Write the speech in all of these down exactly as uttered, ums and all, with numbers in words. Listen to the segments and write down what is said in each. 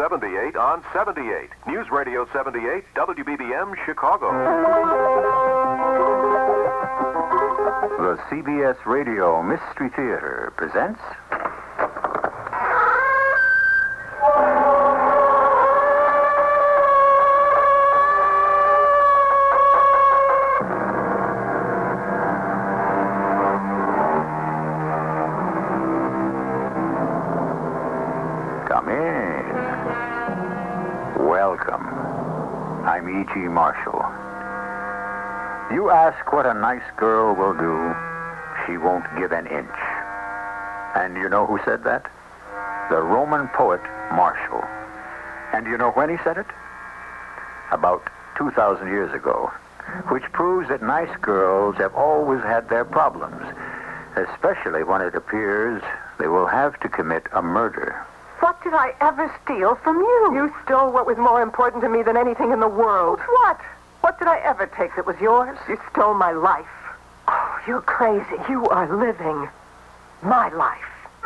seventy-eight on seventy-eight. News Radio seventy-eight, W B B M, Chicago. The C B S Radio Mystery Theater presents... Come in. Welcome. I'm E G. Marshall. You ask what a nice girl will do, she won't give an inch. And you know who said that? The Roman poet Martial. And you know when he said it? About two thousand years ago, which proves that nice girls have always had their problems, especially when it appears they will have to commit a murder. What did I ever steal from you? You stole what was more important to me than anything in the world. What? What did I ever take that was yours? You stole my life. Oh, you're crazy. You are living my life.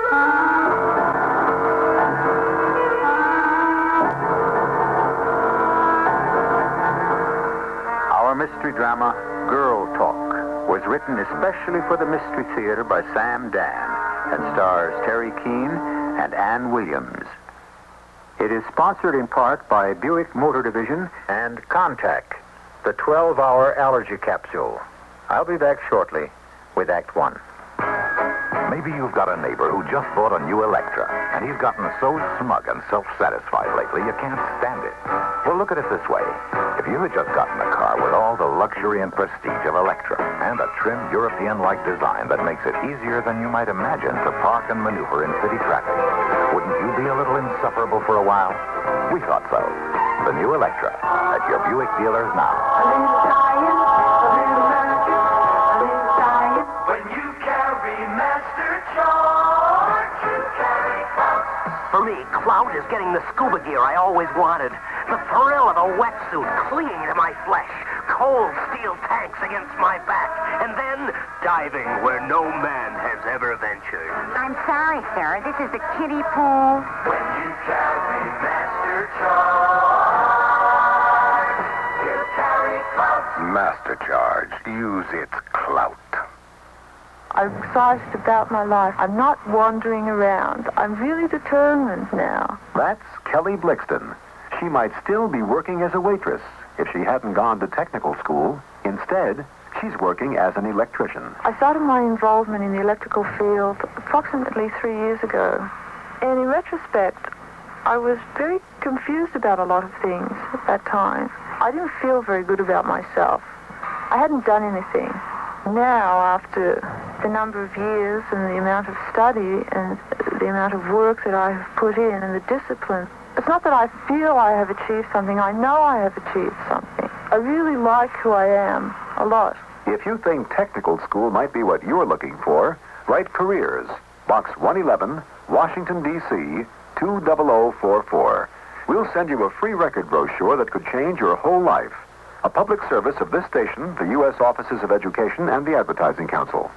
Our mystery drama, Girl Talk, was written especially for the Mystery Theater by Sam Dan and stars Terry Keane and Ann Williams. It is sponsored in part by Buick Motor Division and Contact, the twelve-hour allergy capsule. I'll be back shortly with Act One. Maybe you've got a neighbor who just bought a new Electra, and he's gotten so smug and self-satisfied lately you can't stand it. Well, look at it this way. If you had just gotten a car with all the luxury and prestige of Electra and a trim European-like design that makes it easier than you might imagine to park and maneuver in city traffic, wouldn't you be a little insufferable for a while? We thought so. The new Electra at your Buick dealers now. A little science, a little magic, a little science. When you carry Master Charge, you carry clout. For me, clout is getting the scuba gear I always wanted. The thrill of a wetsuit clinging to my flesh. Cold steel tanks against my back. And then diving where no man has ever ventured. I'm sorry, sir. This is the kiddie pool. When you carry Master Charge, you carry clout. Master Charge. Use its clout. I'm excited about my life. I'm not wandering around. I'm really determined now. That's Kelly Blixton. She might still be working as a waitress if she hadn't gone to technical school. Instead, she's working as an electrician. I started my involvement in the electrical field approximately three years ago. And in retrospect, I was very confused about a lot of things at that time. I didn't feel very good about myself. I hadn't done anything. Now, after the number of years and the amount of study and the amount of work that I have put in and the discipline, it's not that I feel I have achieved something. I know I have achieved something. I really like who I am a lot. If you think technical school might be what you're looking for, write Careers, Box one eleven, Washington, D C, two zero zero four four. We'll send you a free record brochure that could change your whole life. A public service of this station, the U S Offices of Education, and the Advertising Council.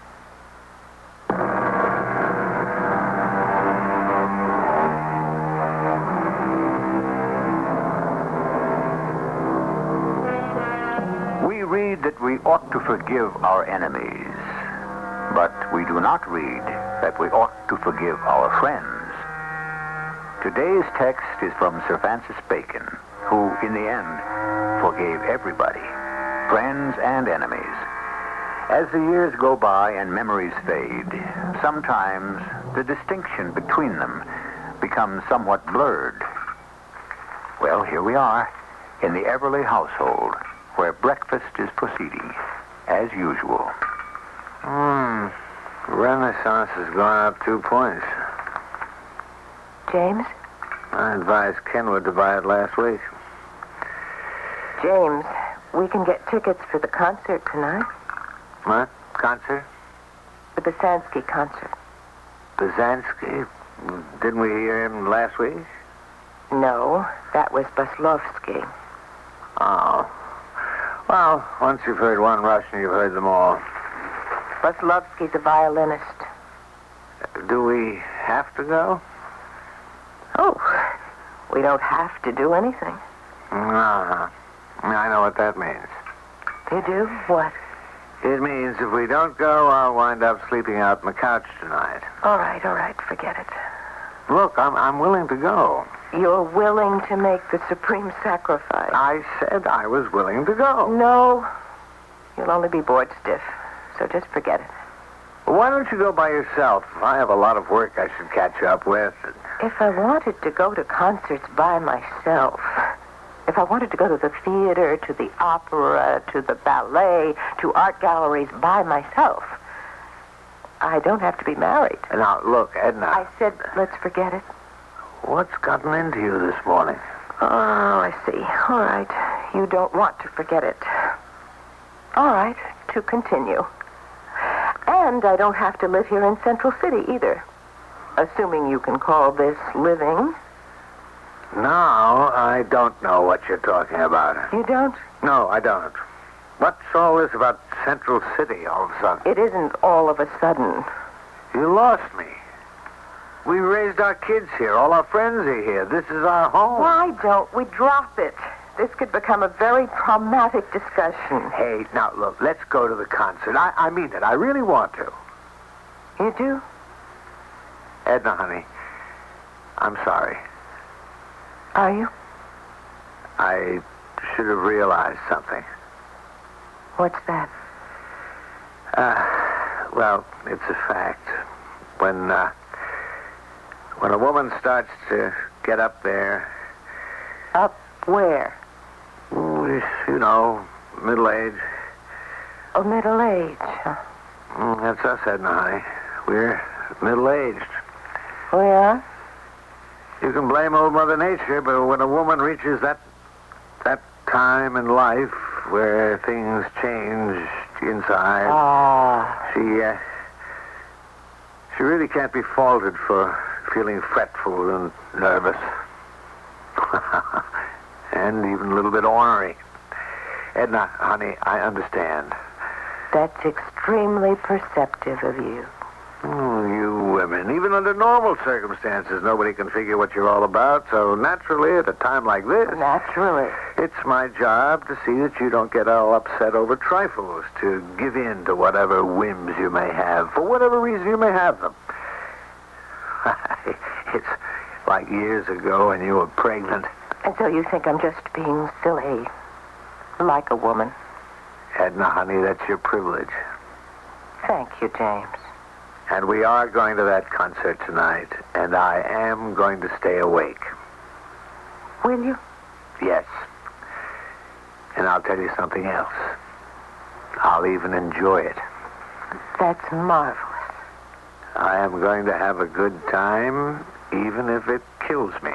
We read that we ought to forgive our enemies, but we do not read that we ought to forgive our friends. Today's text is from Sir Francis Bacon, who, in the end, forgave everybody, friends and enemies. As the years go by and memories fade, sometimes the distinction between them becomes somewhat blurred. Well, here we are, in the Everly household, where breakfast is proceeding, as usual. Hmm. Renaissance has gone up two points. James? I advised Kenwood to buy it last week. James, we can get tickets for the concert tonight. What? Concert? The Basansky concert. Basansky? Didn't we hear him last week? No, that was Baslovsky. Oh. Well, once you've heard one Russian, you've heard them all. Baslovsky's a violinist. Do we have to go? Oh, We don't have to do anything. Uh-huh. I know what that means. You do? What? It means if we don't go, I'll wind up sleeping out on the couch tonight. All right, all right, forget it. Look, I'm I'm willing to go. You're willing to make the supreme sacrifice. I said I was willing to go. No, you'll only be bored stiff, so just forget it. Well, why don't you go by yourself? I have a lot of work I should catch up with. If I wanted to go to concerts by myself, if I wanted to go to the theater, to the opera, to the ballet, to art galleries by myself, I don't have to be married. Now, look, Edna. I said, let's forget it. What's gotten into you this morning? Oh, I see. All right. You don't want to forget it. All right. To continue. And I don't have to live here in Central City either. Assuming you can call this living. Now, I don't know what you're talking about. You don't? No, I don't. What's all this about Central City all of a sudden? It isn't all of a sudden. You lost me. We raised our kids here. All our friends are here. This is our home. Why don't we drop it? This could become a very traumatic discussion. Hey, now, look, let's go to the concert. I, I mean it. I really want to. You do? Edna, honey, I'm sorry. Are you? I should have realized something. What's that? Uh, well, it's a fact. When, uh, when a woman starts to get up there... Up where? You know, middle age. Oh, middle age. Huh? Mm, that's us, Edna, honey. We're middle-aged. We are? You can blame old Mother Nature, but when a woman reaches that that time in life where things change inside, Ah. she uh, she really can't be faulted for feeling fretful and nervous, and even a little bit ornery. Edna, honey, I understand. That's extremely perceptive of you. Oh, you women. Even under normal circumstances, nobody can figure what you're all about. So naturally, at a time like this... Naturally. It's my job to see that you don't get all upset over trifles, to give in to whatever whims you may have, for whatever reason you may have them. It's like years ago when you were pregnant. And so you think I'm just being silly, like a woman. Edna, honey, that's your privilege. Thank you, James. And we are going to that concert tonight, and I am going to stay awake. Will you? Yes. And I'll tell you something else. I'll even enjoy it. That's marvelous. I am going to have a good time, even if it kills me.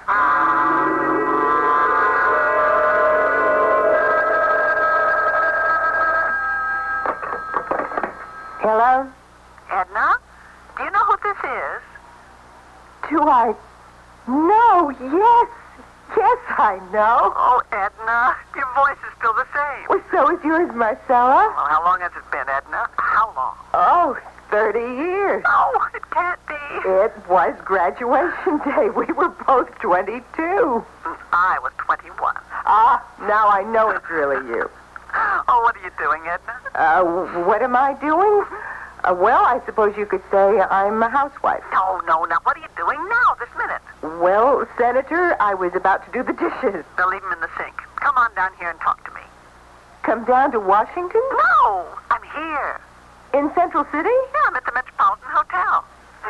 Hello? Edna, do you know who this is? Do I? No, yes. Yes, I know. Oh, Edna, your voice is still the same. Well, so is yours, Marcella. Well, how long has it been, Edna? How long? Oh, thirty years. Oh, it can't be. It was graduation day. We were both twenty-two. I was twenty-one. Ah, now I know it's really you. Oh, what are you doing, Edna? Uh, what am I doing? Uh, well, I suppose you could say I'm a housewife. No, no, now, what are you doing now, this minute? Well, Senator, I was about to do the dishes. They'll leave them in the sink. Come on down here and talk to me. Come down to Washington? No, I'm here. In Central City? Yeah, I'm at the Metropolitan Hotel.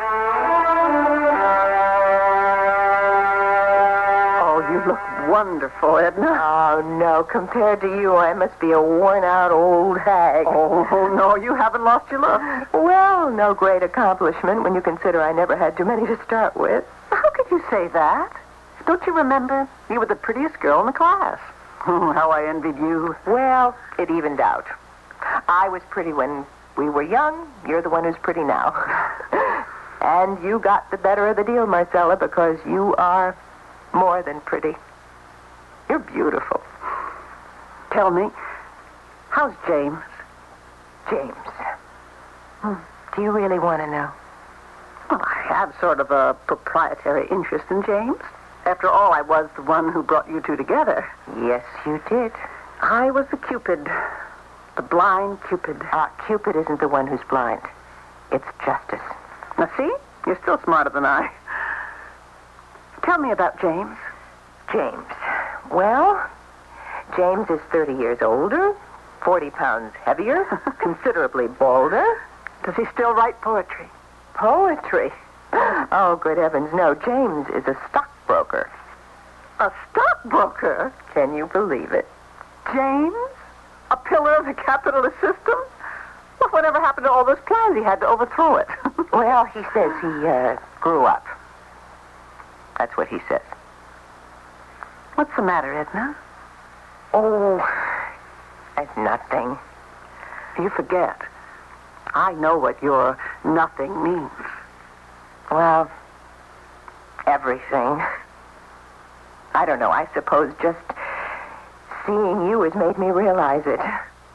Oh, you look wonderful, Edna. Oh, no. Compared to you, I must be a worn-out old hag. Oh, no, you haven't lost your look. Well, no great accomplishment when you consider I never had too many to start with. How could you say that? Don't you remember? You were the prettiest girl in the class. How I envied you. Well, it evened out. I was pretty when we were young. You're the one who's pretty now. And you got the better of the deal, Marcella, because you are more than pretty. You're beautiful. Tell me, how's James? James. Hmm. Do you really want to know? Well, I have sort of a proprietary interest in James. After all, I was the one who brought you two together. Yes, you did. I was the Cupid. The blind Cupid. Ah, Cupid isn't the one who's blind. It's Justice. Now, see? You're still smarter than I. Tell me about James. James. Well, James is thirty years older, forty pounds heavier, considerably balder. Does he still write poetry? Poetry? Oh, good heavens, no. James is a stockbroker. A stockbroker? Can you believe it? James? A pillar of the capitalist system? Well, whatever happened to all those plans? He had to overthrow it. Well, he says he uh, grew up. That's what he says. What's the matter, Edna? Oh, it's nothing. You forget. I know what your nothing means. Well, everything. I don't know. I suppose just seeing you has made me realize it.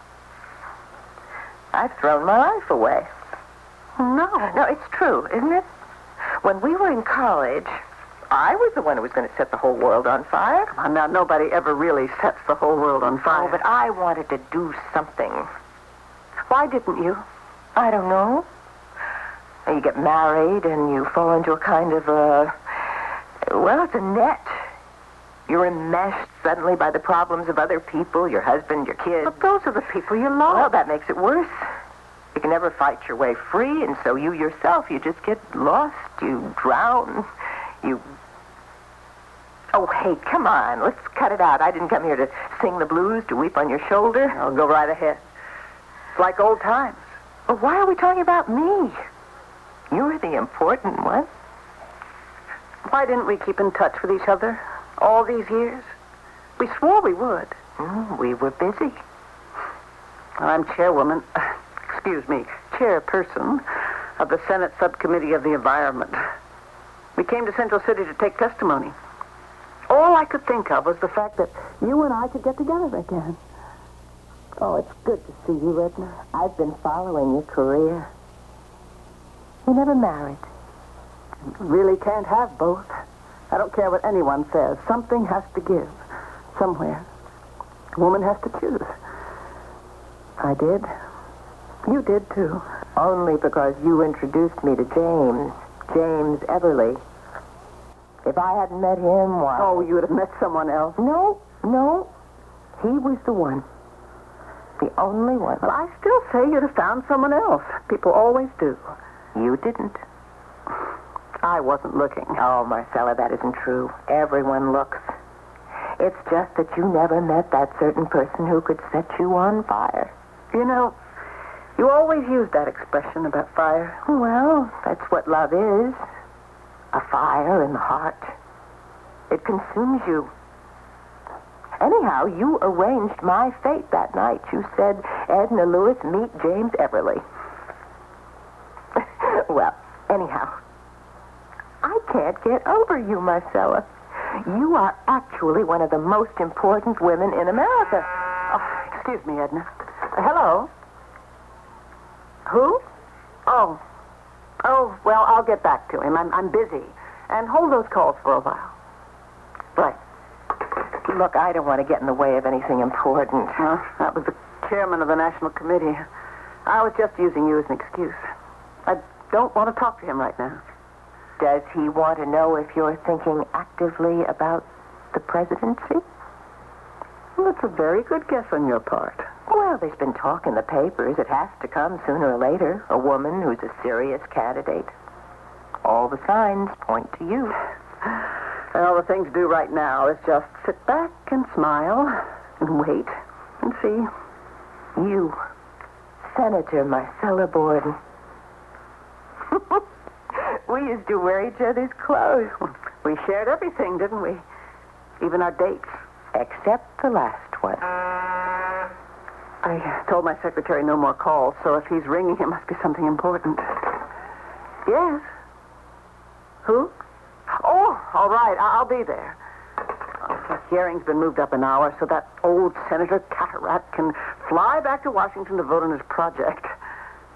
I've thrown my life away. No. No, it's true, isn't it? When we were in college, I was the one who was going to set the whole world on fire. Come on, now, nobody ever really sets the whole world on fire. Oh, but I wanted to do something. Why didn't you? I don't know. You get married and you fall into a kind of a... Well, it's a net. You're enmeshed suddenly by the problems of other people, your husband, your kids. But those are the people you love. Well, that makes it worse. You can never fight your way free, and so you yourself, you just get lost. You drown. You... Oh, hey, come on. Let's cut it out. I didn't come here to sing the blues, to weep on your shoulder. I'll go right ahead. It's like old times. Well, why are we talking about me? You're the important one. Why didn't we keep in touch with each other all these years? We swore we would. Mm, we were busy. I'm chairwoman, excuse me, chairperson of the Senate Subcommittee of the Environment. We came to Central City to take testimony. All I could think of was the fact that you and I could get together again. Oh, it's good to see you, Edna. I've been following your career. You never married. You really can't have both. I don't care what anyone says. Something has to give. Somewhere. A woman has to choose. I did. You did, too. Only because you introduced me to James. James Everly. If I hadn't met him, why... Oh, you would have met someone else. No, no. He was the one. The only one. Well, I still say you'd have found someone else. People always do. You didn't. I wasn't looking. Oh, Marcella, that isn't true. Everyone looks. It's just that you never met that certain person who could set you on fire. You know, you always use that expression about fire. Well, that's what love is. A fire in the heart. It consumes you. Anyhow, you arranged my fate that night. You said, Edna Lewis, meet James Everly. Well, anyhow, I can't get over you, Marcella. You are actually one of the most important women in America. Oh, excuse me, Edna. Uh, hello? Who? Oh. Oh, well, I'll get back to him. I'm, I'm busy. And hold those calls for a while. Right. Look, I don't want to get in the way of anything important. Well, that was the chairman of the National Committee. I was just using you as an excuse. I don't want to talk to him right now. Does he want to know if you're thinking actively about the presidency? Well, that's a very good guess on your part. Well, there's been talk in the papers. It has to come sooner or later. A woman who's a serious candidate. All the signs point to you. Well, the thing to do right now is just sit back and smile and wait and see. You, Senator Marcella Borden. We used to wear each other's clothes. We shared everything, didn't we? Even our dates. Except the last one. I told my secretary no more calls, so if he's ringing, it must be something important. Yes? Who? Oh, all right. I- I'll be there. Oh, the hearing's been moved up an hour so that old Senator Cataract can fly back to Washington to vote on his project.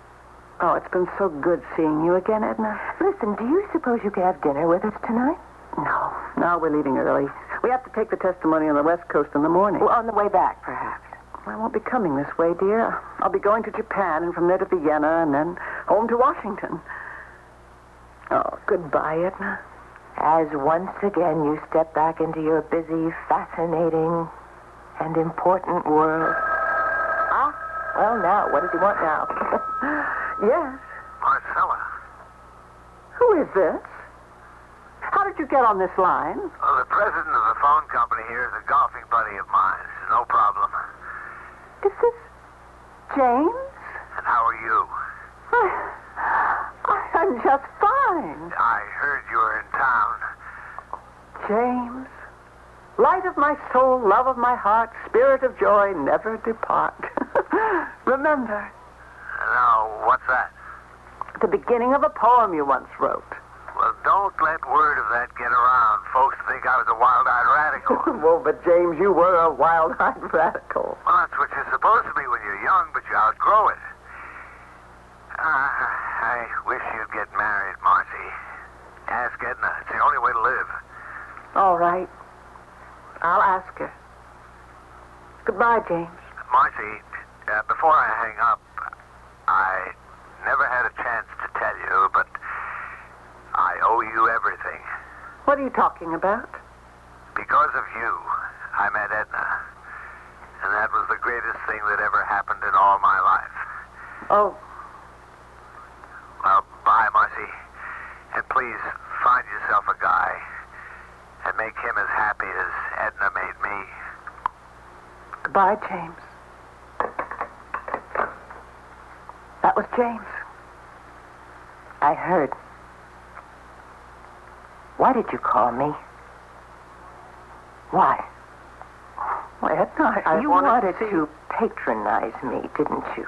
Oh, it's been so good seeing you again, Edna. Listen, do you suppose you could have dinner with us tonight? No, no, we're leaving early. We have to take the testimony on the West Coast in the morning. Well, on the way back, perhaps. I won't be coming this way, dear. I'll be going to Japan and from there to Vienna and then home to Washington. Oh, goodbye, Edna. As once again you step back into your busy, fascinating, and important world. Ah, well, now, what does he want now? Yes. Marcella. Who is this? How did you get on this line? Well, the president of the phone company here is a golfing buddy of mine. It's no problem. Is this James? And how are you? I'm just fine. I heard you were in town. James, light of my soul, love of my heart, spirit of joy, never depart. Remember. Now, what's that? The beginning of a poem you once wrote. Well, don't let word of that get around. Folks think I was a wild-eyed radical. Well, but James, you were a wild-eyed radical. Well, that's what you're supposed to be when you're young, but you outgrow it. Uh, I wish you'd get married, Marcy. Ask Edna. It's the only way to live. All right. I'll ask her. Goodbye, James. Marcy, uh, before I hang up, I never had a chance to tell you, but I owe you everything. What are you talking about? Because of you, I met Edna. And that was the greatest thing that ever happened in all my life. Oh, Well, bye, Marcy. And please, find yourself a guy and make him as happy as Edna made me. goodbye, James. That was James. I heard. Why did you call me? Why? Well, Edna, I, I you wanted, wanted to, see... to patronize me, didn't you?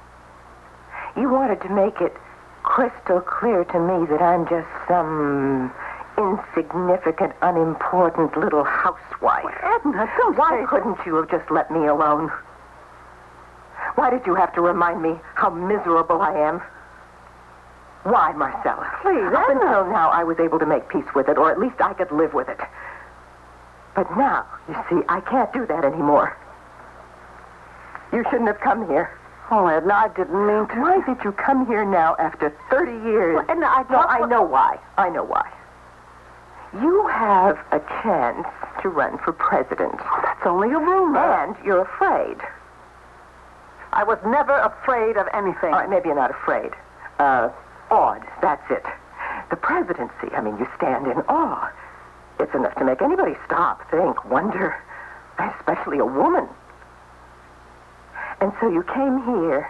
You wanted to make it crystal clear to me that I'm just some insignificant, unimportant little housewife. Well, Edna, don't Why say... couldn't you have just let me alone? Why did you have to remind me how miserable I am? Why, Marcella? Please, Up Edna. until now, I was able to make peace with it, or at least I could live with it. But now, you see, I can't do that anymore. You shouldn't have come here. Oh, Edna, I didn't mean to. Why did you come here now after thirty years? Well, Edna, I No, thought- I know why. I know why. You have a chance to run for president. That's only a rumor. And you're afraid. I was never afraid of anything. All right, maybe you're not afraid. Uh, awed, that's it. The presidency, I mean, you stand in awe. It's enough to make anybody stop, think, wonder, especially a woman. And so you came here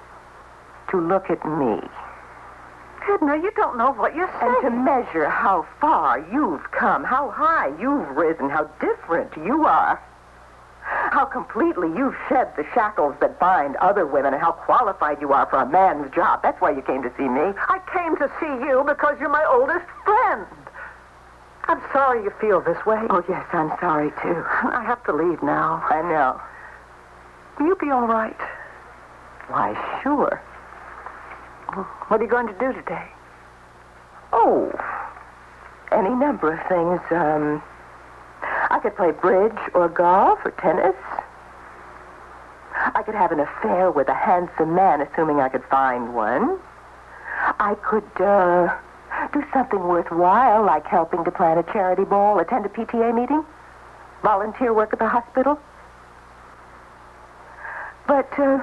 to look at me. Edna, you don't know what you're saying. And to measure how far you've come, how high you've risen, how different you are. How completely you've shed the shackles that bind other women, and how qualified you are for a man's job. That's why you came to see me. I came to see you because you're my oldest friend. I'm sorry you feel this way. Oh, yes, I'm sorry, too. I have to leave now. I know. Will you be all right? Why, sure. What are you going to do today? Oh, any number of things. Um, I could play bridge or golf or tennis. I could have an affair with a handsome man, assuming I could find one. I could uh, do something worthwhile, like helping to plan a charity ball, attend a P T A meeting, volunteer work at the hospital. But uh,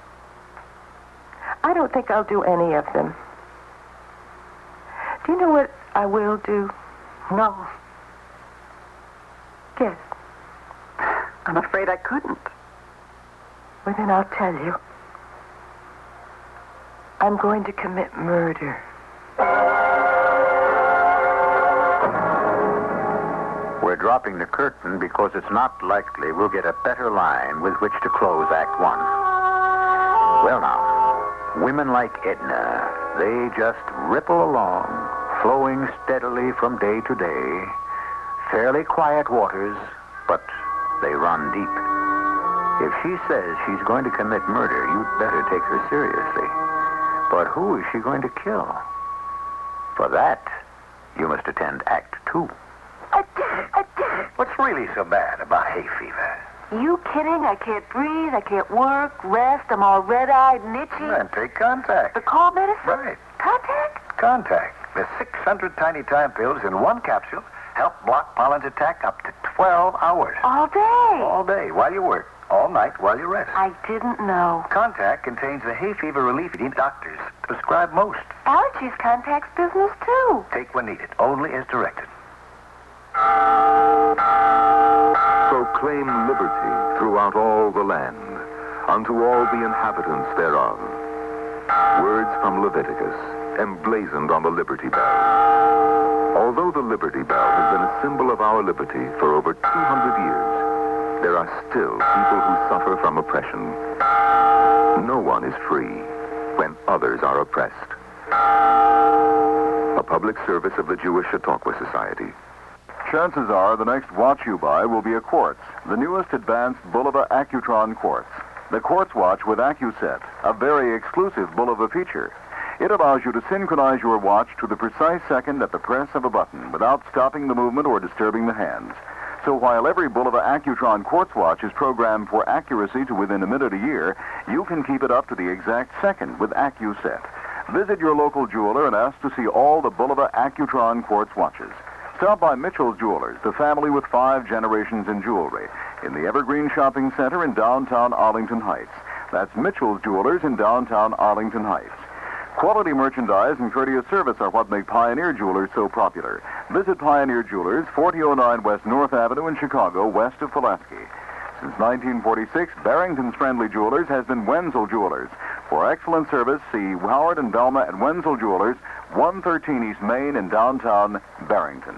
I don't think I'll do any of them. Do you know what I will do? No. Yes. I'm afraid I couldn't. Well, then I'll tell you. I'm going to commit murder. We're dropping the curtain because it's not likely we'll get a better line with which to close Act One. Well, now, women like Edna, they just ripple along, flowing steadily from day to day. Fairly quiet waters, but they run deep. If she says she's going to commit murder, you'd better take her seriously. But who is she going to kill? For that, you must attend Act Two. What's really so bad about hay fever? You kidding? I can't breathe. I can't work, rest. I'm all red-eyed and itchy. Then take Contact. The cold medicine? Right. Contact? Contact. The six hundred tiny time pills in one capsule help block pollen's attack up to twelve hours. All day. All day while you work. All night while you rest. I didn't know. Contact contains the hay fever relief agent doctors prescribe most. Allergies contacts business, too. Take when needed, only as directed. Proclaim liberty throughout all the land, unto all the inhabitants thereof. Words from Leviticus, emblazoned on the Liberty Bell. Although the Liberty Bell has been a symbol of our liberty for over two hundred years, there are still people who suffer from oppression. No one is free when others are oppressed. A public service of the Jewish Chautauqua Society. Chances are the next watch you buy will be a quartz, the newest advanced Bulova Accutron quartz. The quartz watch with AccuSet, a very exclusive Bulova feature. It allows you to synchronize your watch to the precise second at the press of a button without stopping the movement or disturbing the hands. So while every Bulova Accutron quartz watch is programmed for accuracy to within a minute a year, you can keep it up to the exact second with AccuSet. Visit your local jeweler and ask to see all the Bulova Accutron quartz watches. Stop by Mitchell's Jewelers, the family with five generations in jewelry, in the Evergreen Shopping Center in downtown Arlington Heights. That's Mitchell's Jewelers in downtown Arlington Heights. Quality merchandise and courteous service are what make Pioneer Jewelers so popular. Visit Pioneer Jewelers, forty oh nine West North Avenue in Chicago, west of Pulaski. Since nineteen forty-six, Barrington's Friendly Jewelers has been Wenzel Jewelers. For excellent service, see Howard and Velma and Wenzel Jewelers, one thirteen East Main in downtown Barrington.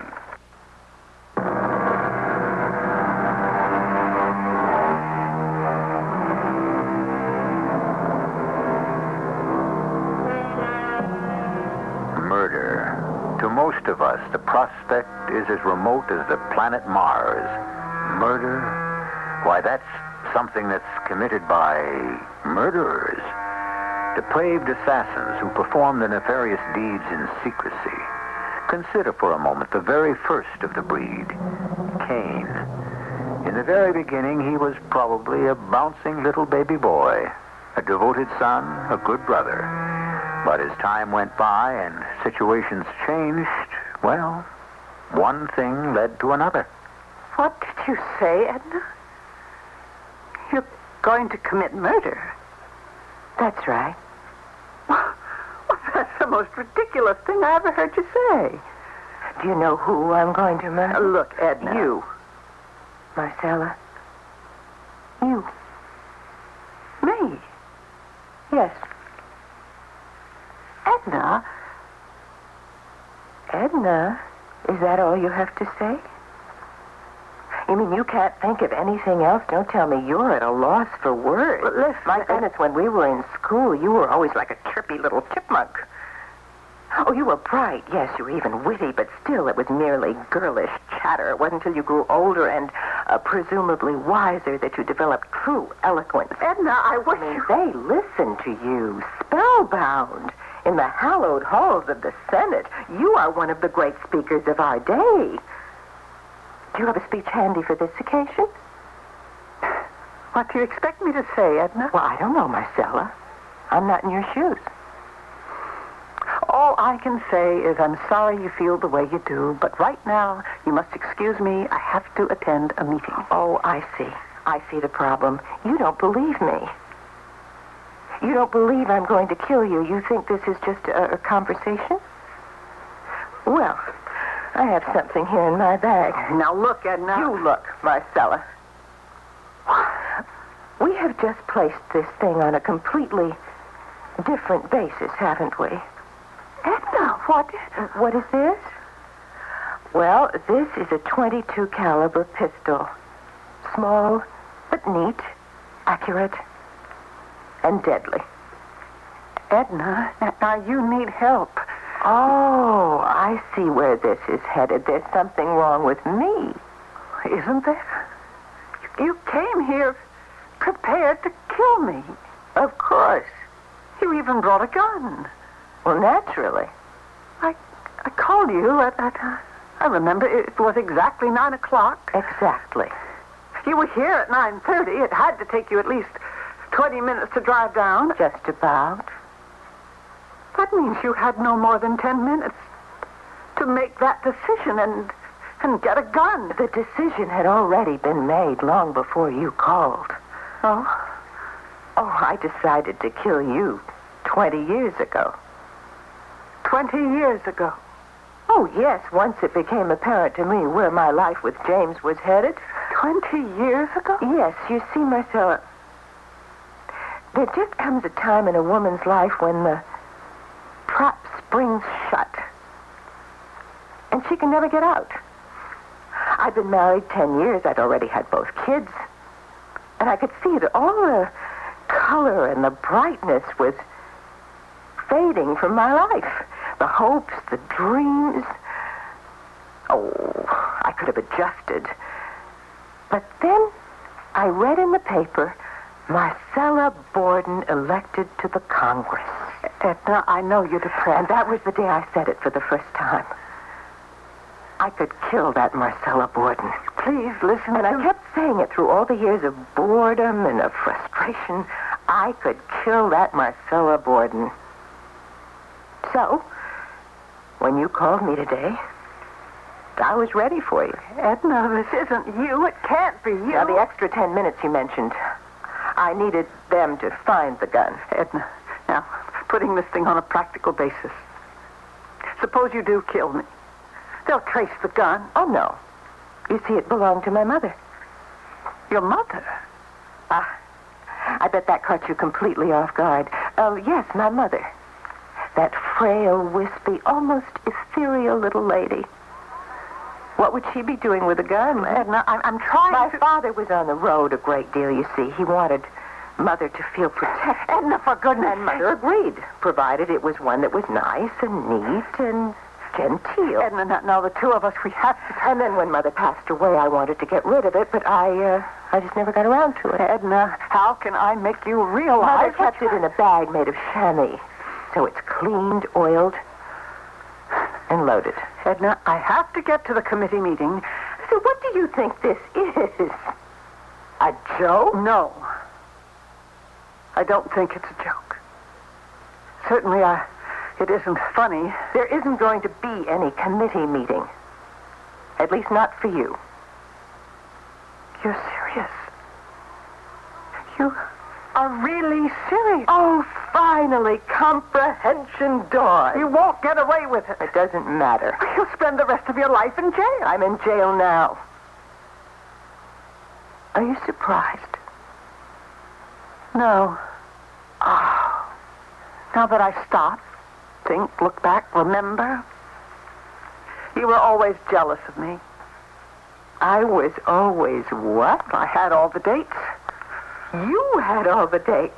Murder. To most of us, the prospect is as remote as the planet Mars. Murder? Why, that's something that's committed by murderers. Depraved assassins who perform the nefarious deeds in secrecy. Consider for a moment the very first of the breed, Cain. In the very beginning, he was probably a bouncing little baby boy, a devoted son, a good brother. But as time went by and situations changed, well, one thing led to another. What did you say, Edna? You're going to commit murder? That's right. Well, that's the most ridiculous thing I ever heard you say. Do you know who I'm going to murder? Uh, look, Edna. You. Marcella. You. Me? Yes. Edna? Edna? Is that all you have to say? You mean you can't think of anything else? Don't tell me you're at a loss for words. Well, listen, My Ed- goodness, when we were in school, you were always like a chirpy little chipmunk. Oh, you were bright. Yes, you were even witty, but still it was merely girlish chatter. It wasn't until you grew older and uh, presumably wiser that you developed true eloquence. Edna, I wish I mean, you... they listened to you, spellbound, in the hallowed halls of the Senate. You are one of the great speakers of our day. Do you have a speech handy for this occasion? What do you expect me to say, Edna? Well, I don't know, Marcella. I'm not in your shoes. All I can say is I'm sorry you feel the way you do, but right now, you must excuse me. I have to attend a meeting. Oh, I see. I see the problem. You don't believe me. You don't believe I'm going to kill you. You think this is just a, a conversation? Well, I have something here in my bag. Now look, Edna. You look, Marcella. We have just placed this thing on a completely different basis, haven't we? Edna, what? What is this? Well, this is a twenty-two caliber pistol. Small, but neat, accurate, and deadly. Edna, now you need help. Oh, I see where this is headed. There's something wrong with me. Isn't there? You came here prepared to kill me. Of course. You even brought a gun. Well, naturally. I I called you at, at uh, I remember it was exactly nine o'clock. Exactly. You were here at nine thirty. It had to take you at least twenty minutes to drive down. Just about. That means you had no more than ten minutes to make that decision and and get a gun. The decision had already been made long before you called. Oh? Oh, I decided to kill you twenty years ago. Twenty years ago? Oh, yes, once it became apparent to me where my life with James was headed. Twenty years ago? Yes, you see, Marcella, there just comes a time in a woman's life when the trap springs shut and she can never get out. I'd been married ten years. I'd already had both kids. And I could see that all the color and the brightness was fading from my life. The hopes, the dreams. Oh, I could have adjusted. But then I read in the paper, Marcella Borden elected to the Congress. Edna, I know you're depressed. And that was the day I said it for the first time. I could kill that Marcella Borden. Please listen. And I kept saying it through all the years of boredom and of frustration. I could kill that Marcella Borden. So, when you called me today, I was ready for you. Edna, this isn't you. It can't be you. Now, the extra ten minutes you mentioned, I needed them to find the gun. Edna, now, putting this thing on a practical basis. Suppose you do kill me. They'll trace the gun. Oh, no. You see, it belonged to my mother. Your mother? Ah, I bet that caught you completely off guard. Oh, yes, my mother. That frail, wispy, almost ethereal little lady. What would she be doing with a gun? Edna, I'm, I'm trying My to... father was on the road a great deal, you see. He wanted Mother to feel protected. Edna, for goodness And Mother agreed, provided it was one that was nice and neat and genteel. Edna, now, now the two of us, we have to... And then when Mother passed away, I wanted to get rid of it, but I, uh, I just never got around to it. Edna, how can I make you realize... Mother kept it in a bag made of chamois, so it's cleaned, oiled, and loaded. Edna, I have to get to the committee meeting. So what do you think this is? A joke? No. I don't think it's a joke. Certainly, I, it isn't funny. There isn't going to be any committee meeting. At least not for you. You're serious? You are really serious? Oh, finally, comprehension dawned. You won't get away with it. It doesn't matter. You'll spend the rest of your life in jail. I'm in jail now. Are you surprised? No. Oh. Now that I stop, think, look back, remember, you were always jealous of me. I was always what? I had all the dates. You had all the dates.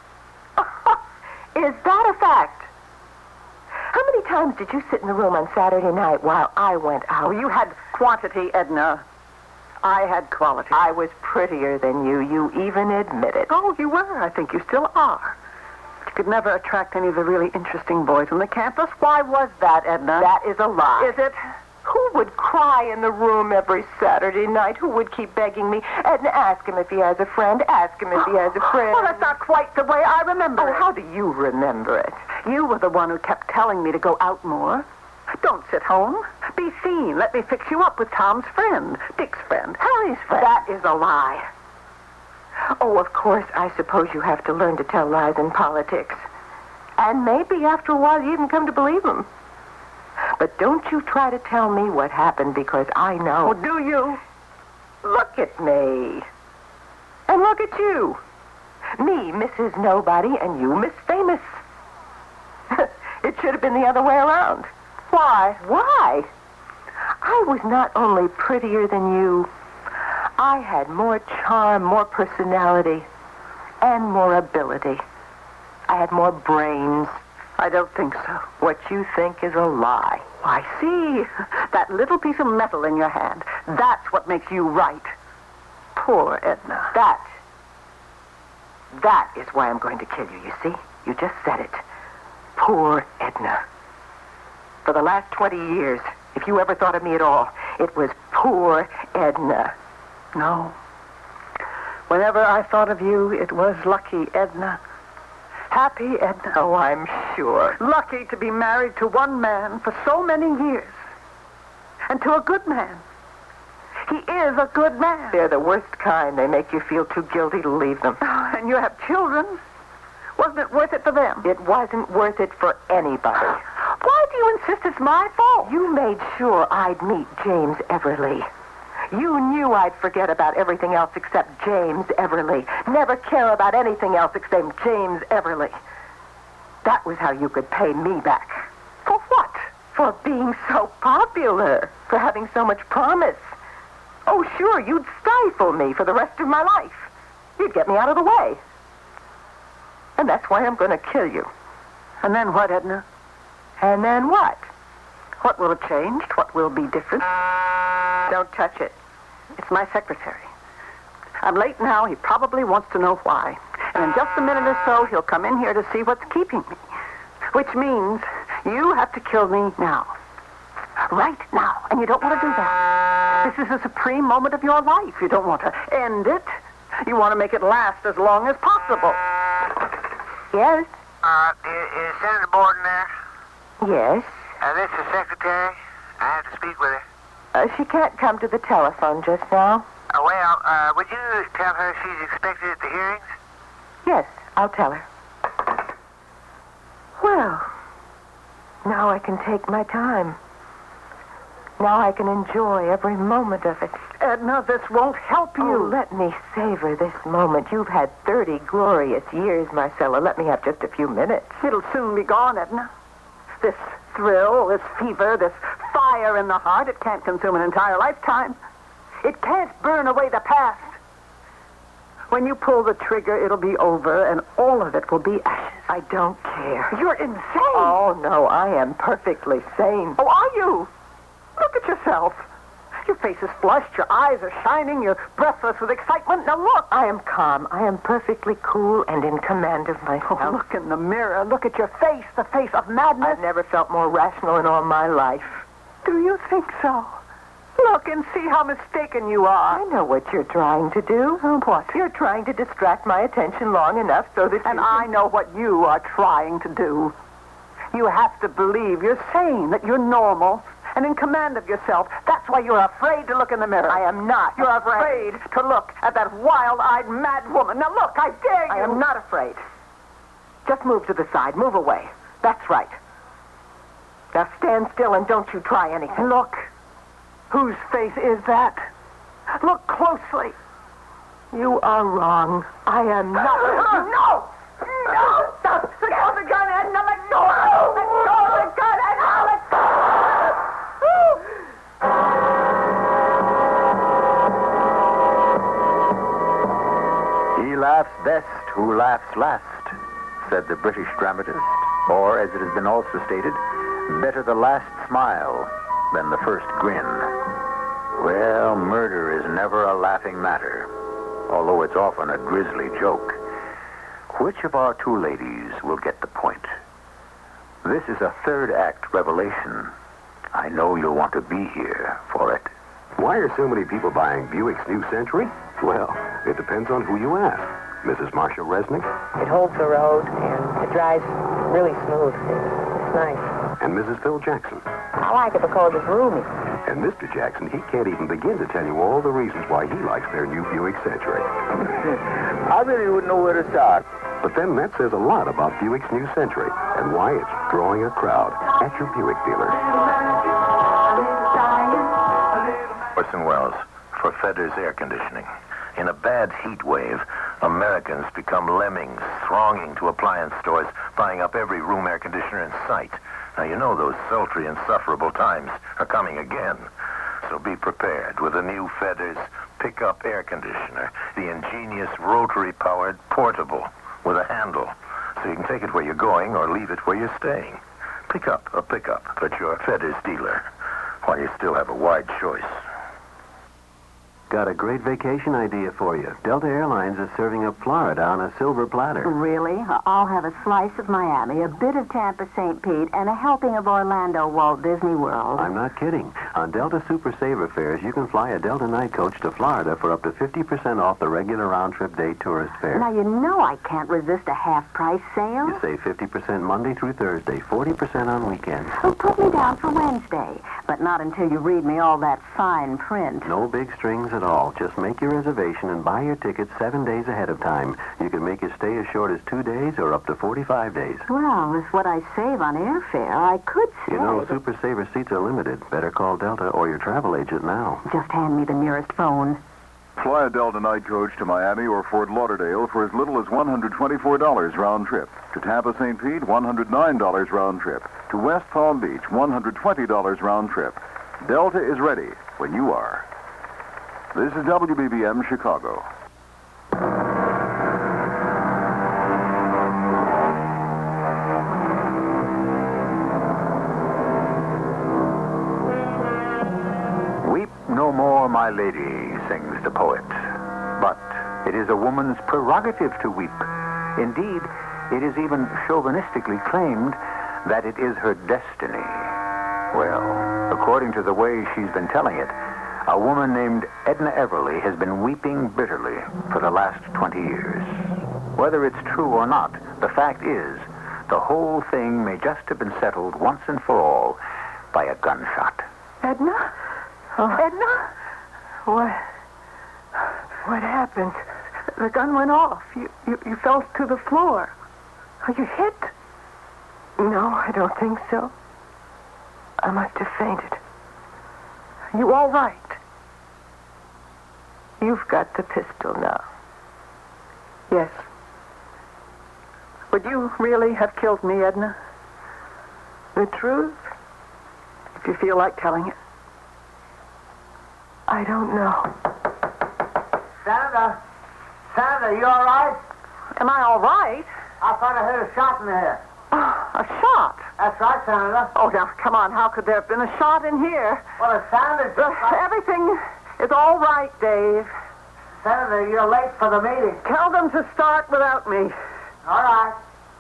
Is that a fact? How many times did you sit in the room on Saturday night while I went out? Oh, you had quantity, Edna. I had quality. I was prettier than you. You even admit it. Oh, you were. I think you still are. You could never attract any of the really interesting boys on the campus. Why was that, Edna? That is a lie. Is it? Who would cry in the room every Saturday night? Who would keep begging me? Edna, ask him if he has a friend. Ask him if he has a friend. Well, that's not quite the way I remember Oh, it. how do you remember it? You were the one who kept telling me to go out more. Don't sit home. Be seen. Let me fix you up with Tom's friend, Dick's friend, Harry's friend. That is a lie. Oh, of course, I suppose you have to learn to tell lies in politics. And maybe after a while you even come to believe them. But don't you try to tell me what happened, because I know. Oh, do you? Look at me. And look at you. Me, Missus Nobody, and you, Miss Famous. It should have been the other way around. Why? Why? I was not only prettier than you, I had more charm, more personality, and more ability. I had more brains. I don't think so. What you think is a lie. I see. That little piece of metal in your hand. That's what makes you right. Poor Edna. That. That is why I'm going to kill you, you see? You just said it. Poor Edna. For the last twenty years, If you ever thought of me at all, it was poor Edna. No. Whenever I thought of you, it was lucky, Edna. Happy, Edna. Oh, I'm sure. Lucky to be married to one man for so many years. And to a good man. He is a good man. They're the worst kind. They make you feel too guilty to leave them. Oh, and you have children. Wasn't it worth it for them? It wasn't worth it for anybody. Why do you insist it's my fault? You made sure I'd meet James Everly. You knew I'd forget about everything else except James Everly. Never care about anything else except James Everly. That was how you could pay me back. For what? For being so popular. For having so much promise. Oh, sure, you'd stifle me for the rest of my life. You'd get me out of the way. And that's why I'm going to kill you. And then what, Edna? And then what? What will have changed? What will be different? Don't touch it. It's my secretary. I'm late now. He probably wants to know why. And in just a minute or so, he'll come in here to see what's keeping me. Which means you have to kill me now. Right now. And you don't want to do that. This is a supreme moment of your life. You don't want to end it. You want to make it last as long as possible. Yes? Uh, is, is Senator Borden there? Yes? Uh, this is Secretary. I have to speak with her. Uh, she can't come to the telephone just now. Uh, well, uh, would you tell her she's expected at the hearings? Yes, I'll tell her. Well, now I can take my time. Now I can enjoy every moment of it. Edna, this won't help you. Oh, let me savor this moment. You've had thirty glorious years, Marcella. Let me have just a few minutes. It'll soon be gone, Edna. This thrill, this fever, this fire in the heart, it can't consume an entire lifetime. It can't burn away the past. When you pull the trigger, it'll be over, and all of it will be ashes. I don't care. You're insane. Oh, no, I am perfectly sane. Oh, are you? Look at yourself. Your face is flushed, your eyes are shining, you're breathless with excitement. Now look. I am calm. I am perfectly cool and in command of myself. Oh, look in the mirror. Look at your face, the face of madness. I've never felt more rational in all my life. Do you think so? Look and see how mistaken you are. I know what you're trying to do. Oh, what? You're trying to distract my attention long enough so that And you I can... know what you are trying to do. You have to believe you're sane, that you're normal and in command of yourself. That's why you're afraid to look in the mirror. I am not. You're afraid to look at that wild-eyed mad woman. Now look, I dare you. I am not afraid. Just move to the side. Move away. That's right. Now stand still and don't you try anything. Look. Whose face is that? Look closely. You are wrong. I am not. No! No! Stop! Let go of the gun, Edna! Let go! Let go of the gun, Edna! Let go! He laughs best who laughs last, said the British dramatist. Or, as it has been also stated, better the last smile than the first grin. Well, murder is never a laughing matter, although it's often a grisly joke. Which of our two ladies will get the point? This is a third act revelation. I know you'll want to be here for it. Why are so many people buying Buick's New Century? Well, it depends on who you ask. Missus Marcia Resnick It holds the road, and it drives really smooth. It's nice. and Missus Phil Jackson. I like it because it's roomy. And Mister Jackson, he can't even begin to tell you all the reasons why he likes their new Buick Century. I really wouldn't know where to start. But then that says a lot about Buick's New Century and why it's drawing a crowd at your Buick dealer. Orson Welles for Fedder's Air Conditioning. In a bad heat wave, Americans become lemmings, thronging to appliance stores, buying up every room air conditioner in sight. Now, you know those sultry, insufferable times are coming again. So be prepared with a new Fedder's pickup air conditioner, the ingenious rotary-powered portable with a handle, so you can take it where you're going or leave it where you're staying. Pick up a pickup at your Fedder's dealer while you still have a wide choice. Got a great vacation idea for you. Delta Airlines is serving up Florida on a silver platter. Really? I'll have a slice of Miami, a bit of Tampa Saint Pete, and a helping of Orlando Walt Disney World. I'm not kidding. On Delta Super Saver fares, you can fly a Delta night coach to Florida for up to fifty percent off the regular round-trip day tourist fare. Now, you know I can't resist a half-price sale. You save fifty percent Monday through Thursday, forty percent on weekends. So put me down for Wednesday, but not until you read me all that fine print. No big strings at all. Just make your reservation and buy your ticket seven days ahead of time. You can make your stay as short as two days or up to forty-five days. Well, with what I save on airfare, I could save. You know, Super Saver seats are limited. Better call Delta or your travel agent now. Just hand me the nearest phone. Fly a Delta night coach to Miami or Fort Lauderdale for as little as one hundred twenty-four dollars round trip. To Tampa Saint Pete, one hundred nine dollars round trip. To West Palm Beach, one hundred twenty dollars round trip. Delta is ready when you are. This is W B B M Chicago. Weep no more, my lady, sings the poet. But it is a woman's prerogative to weep. Indeed, it is even chauvinistically claimed that it is her destiny. Well, according to the way she's been telling it, a woman named Edna Everly has been weeping bitterly for the last twenty years. Whether it's true or not, the fact is, the whole thing may just have been settled once and for all by a gunshot. Edna? Oh. Edna? What? What happened? The gun went off. You, you, you fell to the floor. Are you hit? No, I don't think so. I must have fainted. Are you all right? You've got the pistol now. Yes. Would you really have killed me, Edna? The truth? If you feel like telling it. I don't know. Senator, Senator, you all right? Am I all right? I thought I heard a shot in there. Oh, a shot? That's right, Senator. Oh, now, come on. How could there have been a shot in here? Well, it sounded just Uh, like... Everything is all right, Dave. Senator, you're late for the meeting. Tell them to start without me. All right.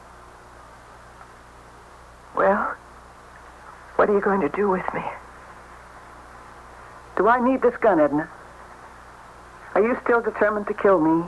Well, what are you going to do with me? Do I need this gun, Edna? Are you still determined to kill me?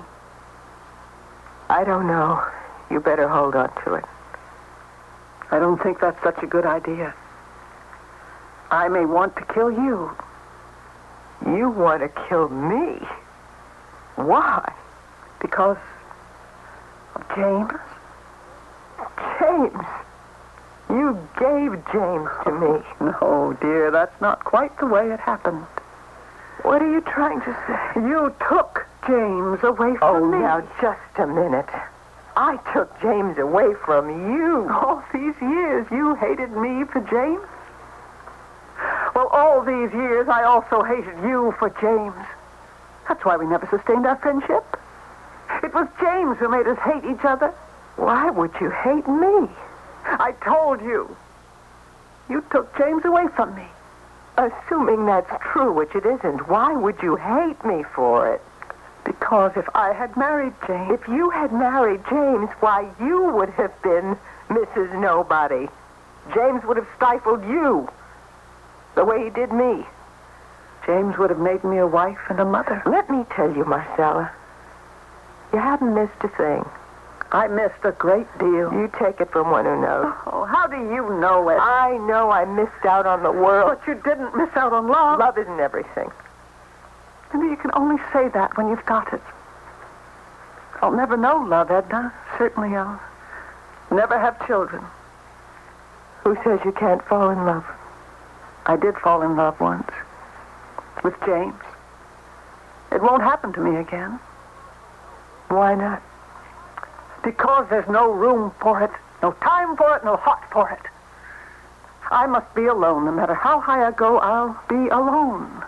I don't know. You better hold on to it. I don't think that's such a good idea. I may want to kill you. You want to kill me? Why? Because of James? James? You gave James to me. No, dear, that's not quite the way it happened. What are you trying to say? You took James away from Oh, me. now, just a minute. I took James away from you. All these years you hated me for James? Well, all these years I also hated you for James. That's why we never sustained our friendship. It was James who made us hate each other. Why would you hate me? I told you. You took James away from me. Assuming that's true, which it isn't, why would you hate me for it? Because if I had married James... If you had married James, why, you would have been Missus Nobody. James would have stifled you the way he did me. James would have made me a wife and a mother. Let me tell you, Marcella, you haven't missed a thing. I missed a great deal. You take it from one who knows. Oh, how do you know it? I know I missed out on the world. But you didn't miss out on love. Love isn't everything. Maybe you can only say that when you've got it. I'll never know love, Edna. Certainly I'll never have children. Who says you can't fall in love? I did fall in love once. With James. It won't happen to me again. Why not? Because there's no room for it, no time for it, no heart for it. I must be alone. No matter how high I go, I'll be alone.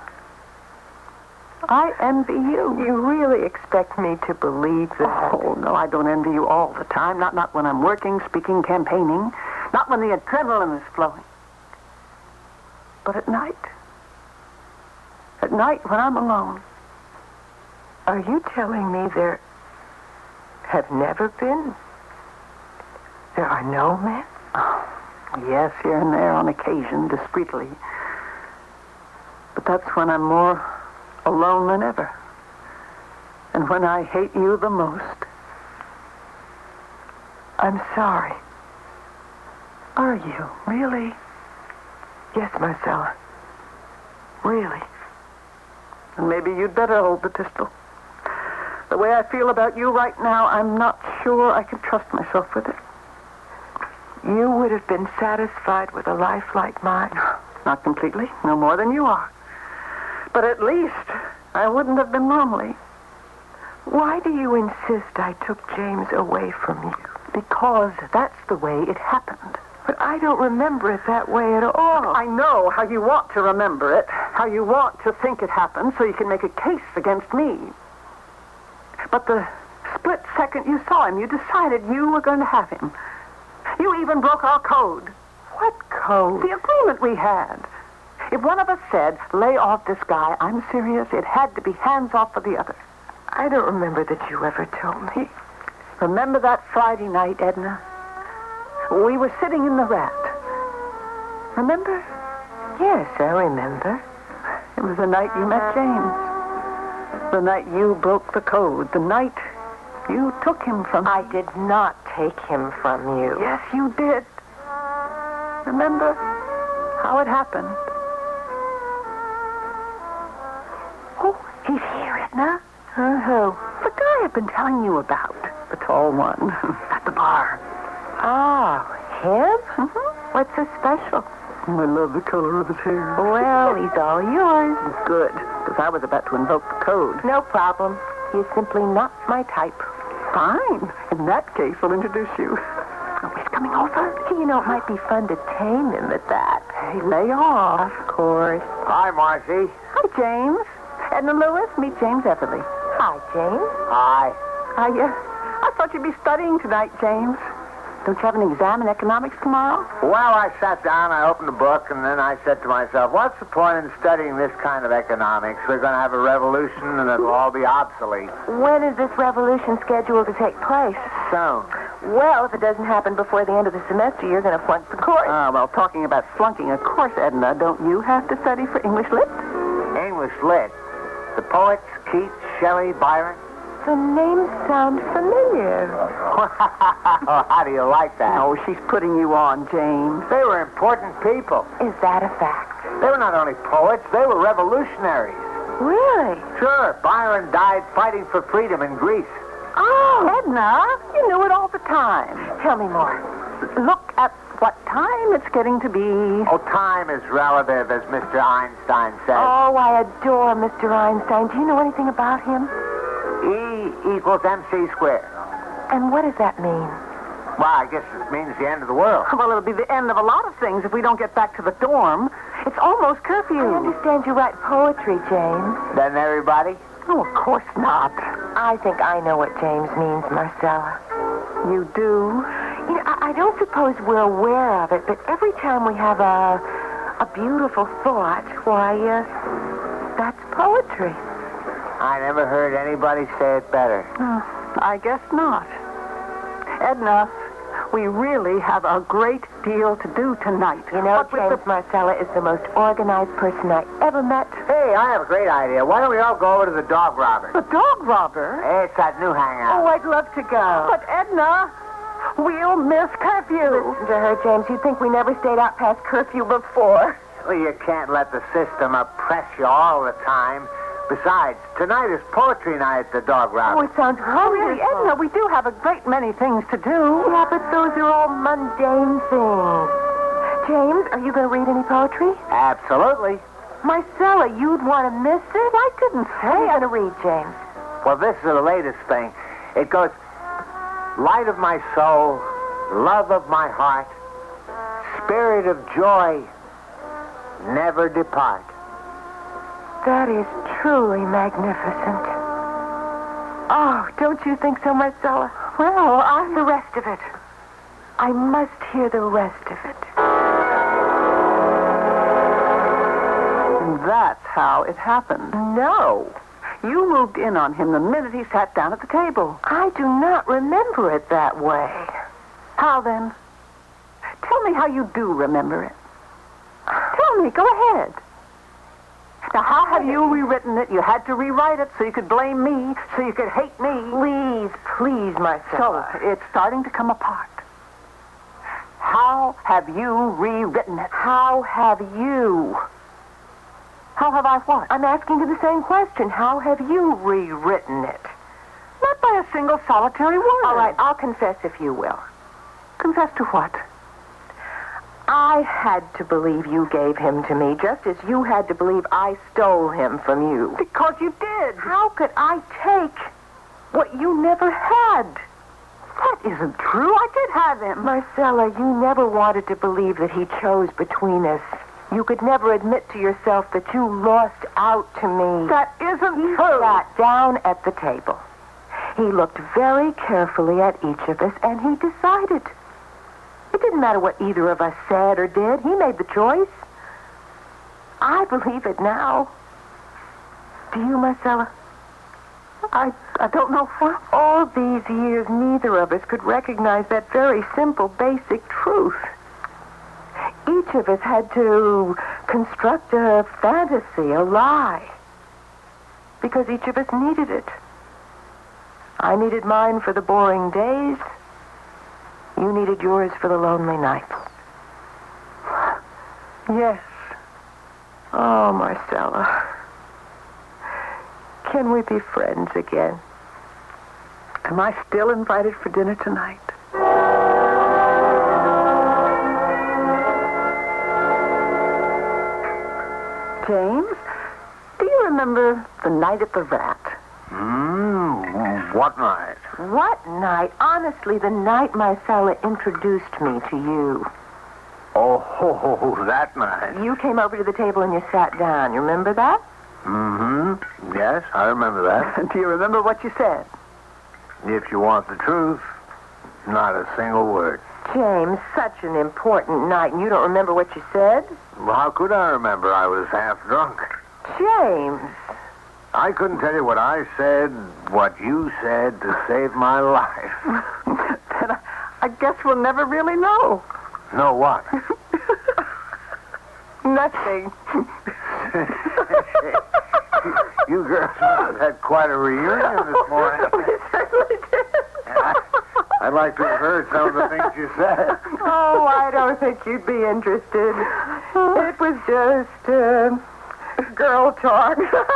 I envy you. You really expect me to believe that? Oh, no, I don't envy you all the time. Not, not when I'm working, speaking, campaigning. Not when the adrenaline is flowing. But at night. At night when I'm alone. Are you telling me there have never been? There are no men? Oh, yes, here and there on occasion, discreetly. But that's when I'm more alone than ever. And when I hate you the most. I'm sorry. Are you? Really? Yes, Marcella. Really? And maybe you'd better hold the pistol. The way I feel about you right now, I'm not sure I can trust myself with it. You would have been satisfied with a life like mine? Not completely. No more than you are. But at least I wouldn't have been lonely. Why do you insist I took James away from you? Because that's the way it happened. But I don't remember it that way at all. I know how you want to remember it, how you want to think it happened so you can make a case against me. But the split second you saw him, you decided you were going to have him. You even broke our code. What code? The agreement we had. If one of us said, lay off this guy, I'm serious, it had to be hands off for the other. I don't remember that you ever told me. Remember that Friday night, Edna? We were sitting in the Rat. Remember? Yes, I remember. It was the night you met James. The night you broke the code. The night you took him from me. I did not take him from you. Yes, you did. Remember how it happened? Oh, he's here, Edna. Uh-huh. The guy I've been telling you about. The tall one. At the bar. Oh, him? Mm-hmm. What's so special? I love the color of his hair. Well, he's all yours. Good, because I was about to invoke the code. No problem. He's simply not my type. Fine. In that case, I'll introduce you. Oh, he's coming over. You know, it might be fun to tame him at that. Hey, lay off. Of course. Hi, Marcy. Hi, James. Edna Lewis, meet James Everly. Hi, James. Hi. I, uh, I thought you'd be studying tonight, James. Don't you have an exam in economics tomorrow? Well, I sat down, I opened a book, and then I said to myself, what's the point in studying this kind of economics? We're going to have a revolution, and it'll all be obsolete. When is this revolution scheduled to take place? Soon. Well, if it doesn't happen before the end of the semester, you're going to flunk the course. Ah, well, talking about flunking a course, Edna, don't you have to study for English Lit? English Lit? The poets, Keats, Shelley, Byron? The names sound familiar. Oh, how do you like that? No, she's putting you on, James. They were important people. Is that a fact? They were not only poets, they were revolutionaries. Really? Sure. Byron died fighting for freedom in Greece. Oh, Edna, you knew it all the time. Tell me more. Look at what time it's getting to be. Oh, time is relative, as Mister Einstein says. Oh, I adore Mister Einstein. Do you know anything about him? E equals mc squared. And what does that mean? Well, I guess it means the end of the world. Well, it'll be the end of a lot of things if we don't get back to the dorm. It's almost curfew. I understand you write poetry, James. Doesn't everybody? Oh, of course not. I think I know what James means, Marcella. You do? You know, I, I don't suppose we're aware of it, but every time we have a a beautiful thought, why, uh, that's poetry. I never heard anybody say it better. Uh, I guess not. Edna, we really have a great deal to do tonight. You know, What with James the- Marcella is the most organized person I ever met. Hey, I have a great idea. Why don't we all go over to the dog robber? The dog robber? Hey, it's that new hangout. Oh, I'd love to go. But Edna, we'll miss curfew. Listen to her, James. You'd think we never stayed out past curfew before. Well, you can't let the system oppress you all the time. Besides, tonight is poetry night at the dog Oh, robber. it sounds Oh, really, wonderful. Edna, we do have a great many things to do. Yeah, but those are all mundane things. James, are you going to read any poetry? Absolutely. Marcella, you'd want to miss it? I didn't say What are you I... going to read, James? Well, this is the latest thing. It goes, light of my soul, love of my heart, spirit of joy, never depart. That is truly magnificent. Oh, don't you think so, Marcella? Well, I... The rest of it. I must hear the rest of it. And that's how it happened. No. You moved in on him the minute he sat down at the table. I do not remember it that way. How then? Tell me how you do remember it. Tell me, go ahead. Now, how have you rewritten it? You had to rewrite it so you could blame me, so you could hate me. Please, please, Marcella. So, it's starting to come apart. How have you rewritten it? How have you? How have I what? I'm asking you the same question. How have you rewritten it? Not by a single solitary word. All right, I'll confess if you will. Confess to what? I had to believe you gave him to me, just as you had to believe I stole him from you. Because you did. How could I take what you never had? That isn't true. I did have him. Marcella, you never wanted to believe that he chose between us. You could never admit to yourself that you lost out to me. That isn't he true. He sat down at the table. He looked very carefully at each of us, and he decided. It didn't matter what either of us said or did. He made the choice. I believe it now. Do you, Marcella? I, I don't know what. All these years, neither of us could recognize that very simple, basic truth. Each of us had to construct a fantasy, a lie, because each of us needed it. I needed mine for the boring days. You needed yours for the lonely nights. Yes. Oh, Marcella. Can we be friends again? Am I still invited for dinner tonight? James, do you remember the night at the Rat? Hmm, what night? What night? Honestly, the night Marcella introduced me to you. Oh, ho, ho, ho, that night. You came over to the table and you sat down. You remember that? Mm-hmm. Yes, I remember that. Do you remember what you said? If you want the truth, not a single word. James, such an important night, and you don't remember what you said? Well, how could I remember? I was half drunk. James. I couldn't tell you what I said, what you said to save my life. Then I, I guess we'll never really know. Know what? Nothing. You girls have had quite a reunion this morning. We certainly did. I, I'd like to have heard some of the things you said. Oh, I don't think you'd be interested. It was just uh, girl talk.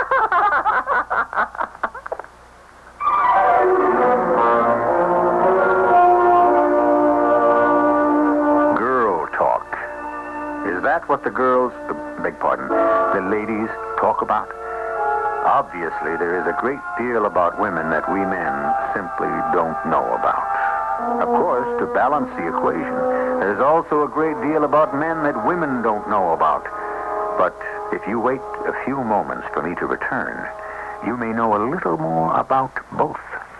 Girl talk. Is that what the girls, uh, beg pardon, the ladies talk about? Obviously, there is a great deal about women that we men simply don't know about. Of course, to balance the equation, there's also a great deal about men that women don't know about. But if you wait a few moments for me to return, you may know a little more about both.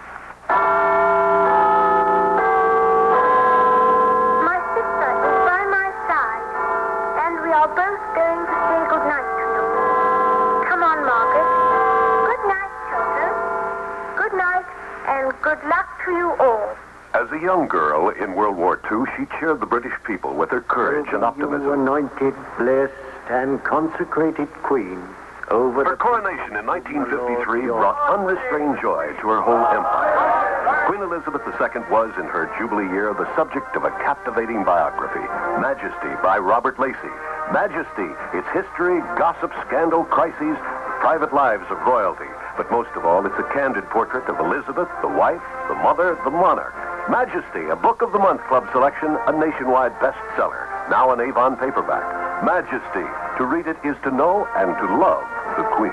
My sister is by my side, and we are both going to say good night to you. Come on, Margaret. Good night, children. Good night, and good luck to you all. As a young girl in World War Two, she cheered the British people with her courage and optimism. You anointed, blessed, and consecrated queen over Her the... coronation in nineteen fifty-three brought unrestrained joy to her whole empire. Queen Elizabeth the Second was, in her Jubilee year, the subject of a captivating biography, Majesty by Robert Lacey. Majesty, its history, gossip, scandal, crises, private lives of royalty. But most of all, it's a candid portrait of Elizabeth, the wife, the mother, the monarch. Majesty, a Book of the Month Club selection, a nationwide bestseller. Now an Avon paperback. Majesty. To read it is to know and to love the Queen.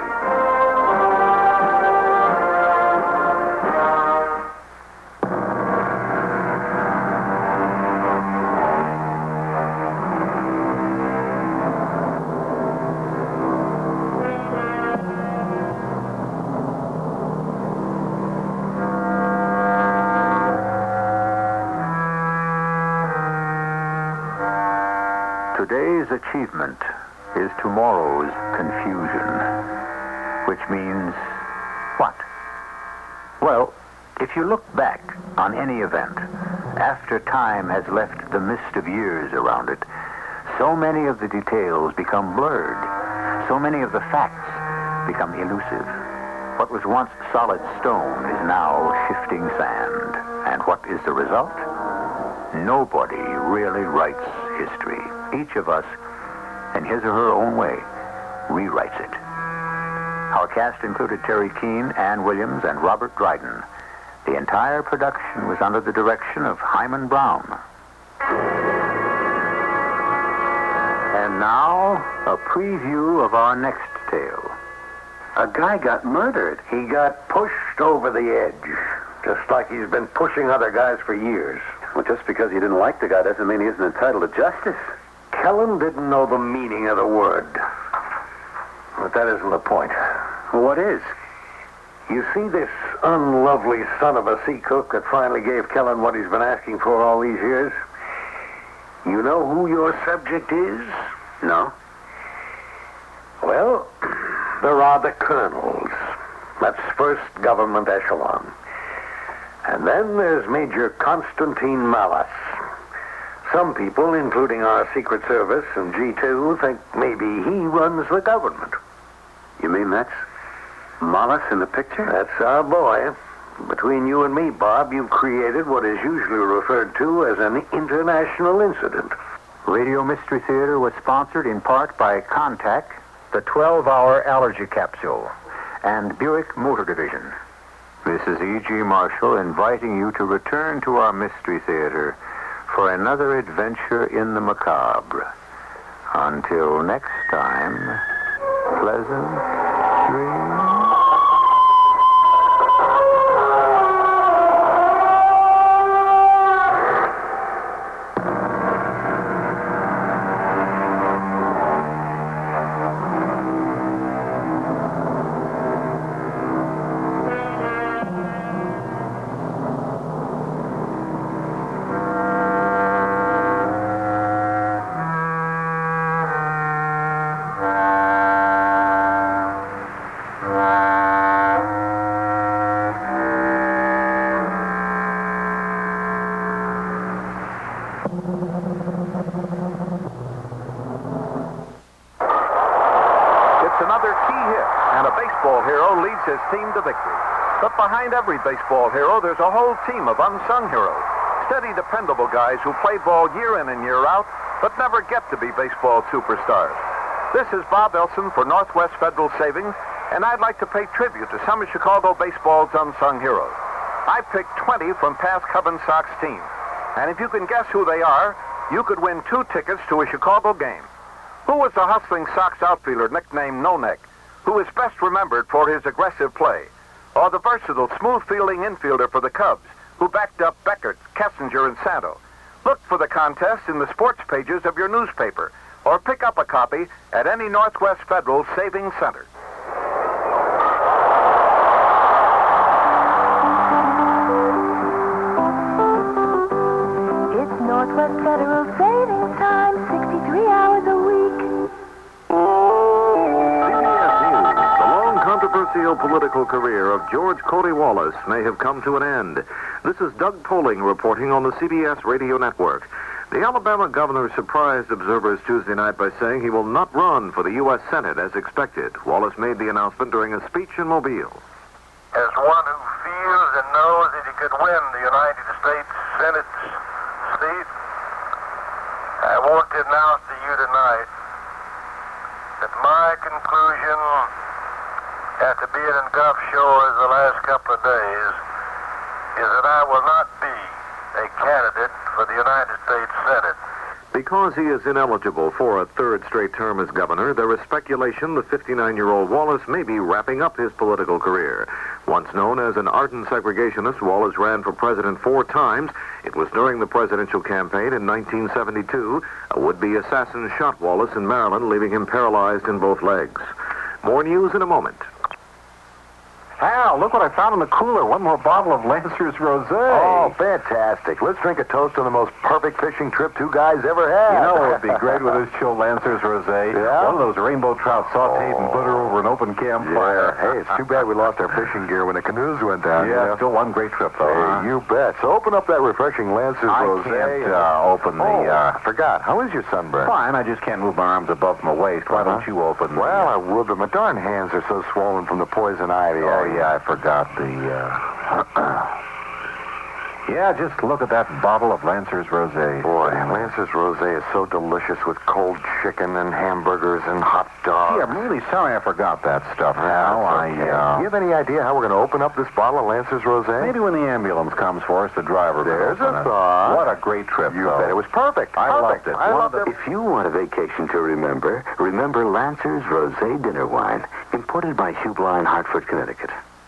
Today's achievement is tomorrow's confusion, which means Well, if you look back on any event, after time has left the mist of years around it, so many of the details become blurred. So many of the facts become elusive. What was once solid stone is now shifting sand. And what is the result? Nobody really writes history. Each of us, in his or her own way, rewrites it. Our cast included Terry Keane, Ann Williams, and Robert Dryden. The entire production was under the direction of Hyman Brown. And now, a preview of our next tale. A guy got murdered. He got pushed over the edge, just like he's been pushing other guys for years. Well, just because he didn't like the guy doesn't mean he isn't entitled to justice. Kellen didn't know the meaning of the word. But that isn't the point. Well, what is? You see this unlovely son of a sea cook that finally gave Kellen what he's been asking for all these years? You know who your subject is? No. Well, there are the colonels. That's first government echelon. And then there's Major Constantine Malas. Some people, including our Secret Service and G two, think maybe he runs the government. You mean that's Malas in the picture? That's our boy. Between you and me, Bob, you've created what is usually referred to as an international incident. Radio Mystery Theater was sponsored in part by Contact, the twelve-hour allergy capsule, and Buick Motor Division. This is E G. Marshall inviting you to return to our Mystery Theater for another adventure in the macabre. Until next time, pleasant dreams. His team to victory. But behind every baseball hero, there's a whole team of unsung heroes. Steady, dependable guys who play ball year in and year out, but never get to be baseball superstars. This is Bob Elson for Northwest Federal Savings, and I'd like to pay tribute to some of Chicago baseball's unsung heroes. I picked twenty from past Cub and Sox teams. And if you can guess who they are, you could win two tickets to a Chicago game. Who was the hustling Sox outfielder nicknamed No Neck, who is best remembered for his aggressive play? Or the versatile, smooth-fielding infielder for the Cubs, who backed up Beckert, Kessinger, and Santo? Look for the contest in the sports pages of your newspaper, or pick up a copy at any Northwest Federal Savings Center. It's Northwest Federal Savings Time, sixty-three hours a week. Controversial political career of George Cody Wallace may have come to an end. This is Doug Poling reporting on the C B S radio network. The Alabama governor surprised observers Tuesday night by saying he will not run for the U S Senate as expected. Wallace made the announcement during a speech in Mobile. As one who feels and knows that he could win the United States Senate seat, I want to announce to you tonight that my conclusion after being in Gulf Shores the last couple of days is that I will not be a candidate for the United States Senate. Because he is ineligible for a third straight term as governor, there is speculation the fifty-nine-year-old Wallace may be wrapping up his political career. Once known as an ardent segregationist, Wallace ran for president four times. It was during the presidential campaign in nineteen seventy-two. A would-be assassin shot Wallace in Maryland, leaving him paralyzed in both legs. More news in a moment. Al, look what I found in the cooler. One more bottle of Lancer's Rosé. Oh, fantastic. Let's drink a toast on the most perfect fishing trip two guys ever had. You know what would be great with this chill Lancer's Rosé? Yeah? One of those rainbow trout sauteed in butter over an open campfire. Yeah. Hey, it's too bad we lost our fishing gear when the canoes went down. Yeah, you know? still one great trip, though. Hey, huh? you bet. So open up that refreshing Lancer's I Rosé. can't and- uh, open the... Oh, Uh, I forgot. How is your sunburn? Fine, I just can't move my arms above my waist. Why Uh-huh. don't you open the... Well, I would, but my darn hands are so swollen from the poison ivy. Oh, I- yeah, I forgot the, uh... yeah, just look at that bottle of Lancer's Rosé. Boy, Lancer's Rosé is so delicious with cold chicken and hamburgers and hot dogs. Gee, I'm really sorry I forgot that stuff now. I, Okay. uh... Do you have any idea how we're going to open up this bottle of Lancer's Rosé? Maybe when the ambulance comes for us, the driver... There's will open a it. thought. What a great trip, You though. bet. It was perfect. I Perfect. loved it. I One loved of it. the- If you want a vacation to remember, remember Lancer's Rosé Dinner Wine, imported by Hubla in Hartford, Connecticut.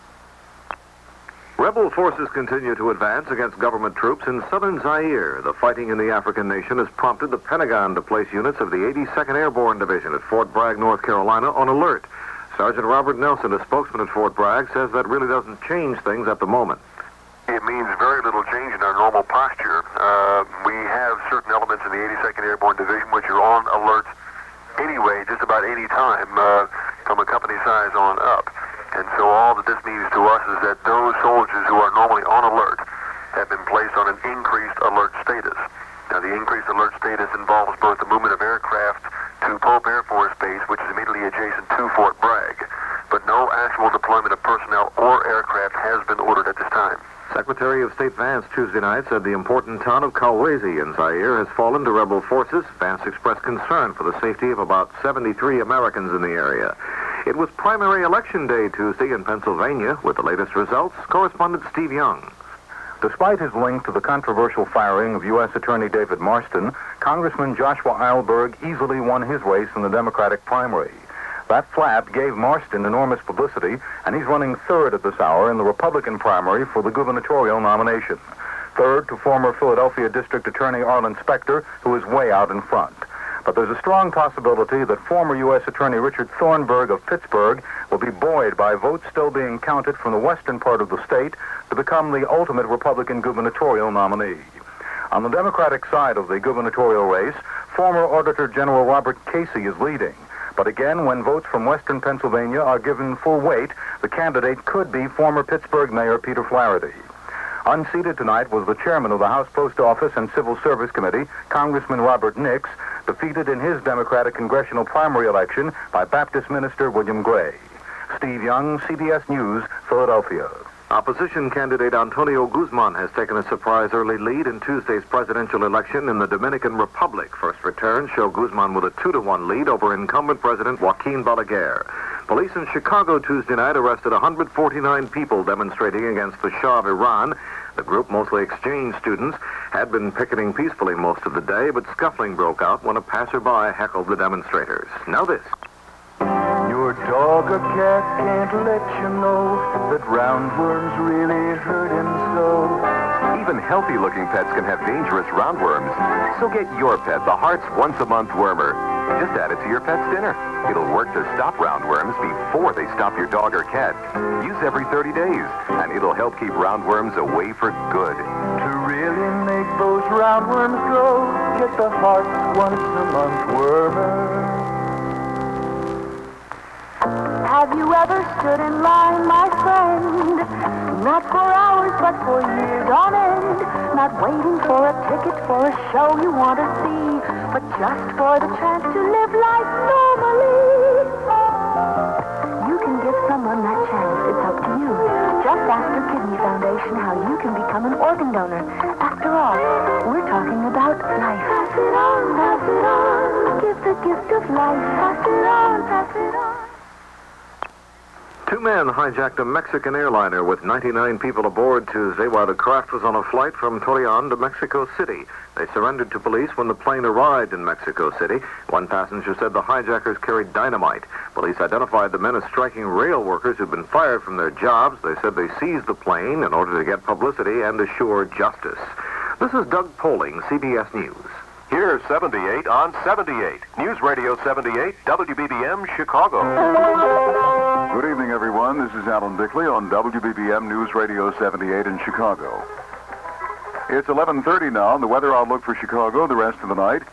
Rebel forces continue to advance against government troops in southern Zaire. The fighting in the African nation has prompted the Pentagon to place units of the eighty-second Airborne Division at Fort Bragg, North Carolina, on alert. Sergeant Robert Nelson, a spokesman at Fort Bragg, says that really doesn't change things at the moment. It means very little change in our normal posture. Uh, we have certain elements in the eighty-second Airborne Division which are on alert anyway, just about any time, uh, from a company size on up. And so all that this means to us is that those soldiers who are normally on alert have been placed on an increased alert status. Now, the increased alert status involves both the movement of aircraft to Pope Air Force Base, which is immediately adjacent to Fort Bragg, but no actual deployment of personnel or aircraft has been ordered at this time. Secretary of State Vance Tuesday night said the important town of Kolwezi in Zaire has fallen to rebel forces. Vance expressed concern for the safety of about seventy-three Americans in the area. It was primary election day Tuesday in Pennsylvania. With the latest results, correspondent Steve Young. Despite his link to the controversial firing of U S Attorney David Marston, Congressman Joshua Eilberg easily won his race in the Democratic primary. That flap gave Marston enormous publicity, and he's running third at this hour in the Republican primary for the gubernatorial nomination. Third to former Philadelphia District Attorney Arlen Specter, who is way out in front. But there's a strong possibility that former U S Attorney Richard Thornburg of Pittsburgh will be buoyed by votes still being counted from the western part of the state to become the ultimate Republican gubernatorial nominee. On the Democratic side of the gubernatorial race, former Auditor General Robert Casey is leading. But again, when votes from western Pennsylvania are given full weight, the candidate could be former Pittsburgh Mayor Peter Flaherty. Unseated tonight was the chairman of the House Post Office and Civil Service Committee, Congressman Robert Nix, defeated in his Democratic congressional primary election by Baptist minister William Gray. Steve Young, C B S News, Philadelphia. Opposition candidate Antonio Guzman has taken a surprise early lead in Tuesday's presidential election in the Dominican Republic. First returns show Guzman with a two to one lead over incumbent President Joaquin Balaguer. Police in Chicago Tuesday night arrested one hundred forty-nine people demonstrating against the Shah of Iran. The group, mostly exchange students, had been picketing peacefully most of the day, but scuffling broke out when a passerby heckled the demonstrators. Now this. Your dog or cat can't let you know that roundworms really hurt him so. Even healthy-looking pets can have dangerous roundworms. So get your pet the Heart's once-a-month wormer. Just add it to your pet's dinner. It'll work to stop roundworms before they stop your dog or cat. Use every thirty days, and it'll help keep roundworms away for good. To really make those roundworms go, get the Heart's once-a-month wormer. Have you ever stood in line, my friend? Not for hours, but for years on end. Not waiting for a ticket for a show you want to see, but just for the chance to live life normally. You can give someone that chance. It's up to you. Just ask the Kidney Foundation how you can become an organ donor. After all, we're talking about life. Pass it on, pass it on. Give the gift of life. Pass it on, pass it on. Two men hijacked a Mexican airliner with ninety-nine people aboard Tuesday while the craft was on a flight from Torreon to Mexico City. They surrendered to police when the plane arrived in Mexico City. One passenger said the hijackers carried dynamite. Police identified the men as striking rail workers who'd been fired from their jobs. They said they seized the plane in order to get publicity and assure justice. This is Doug Poling, C B S News. Here's seventy-eight on seventy-eight. News Radio seventy-eight, W B B M, Chicago. Good evening, everyone. This is Alan Bickley on W B B M News Radio seventy-eight in Chicago. It's eleven thirty now, and the weather outlook for Chicago the rest of the night.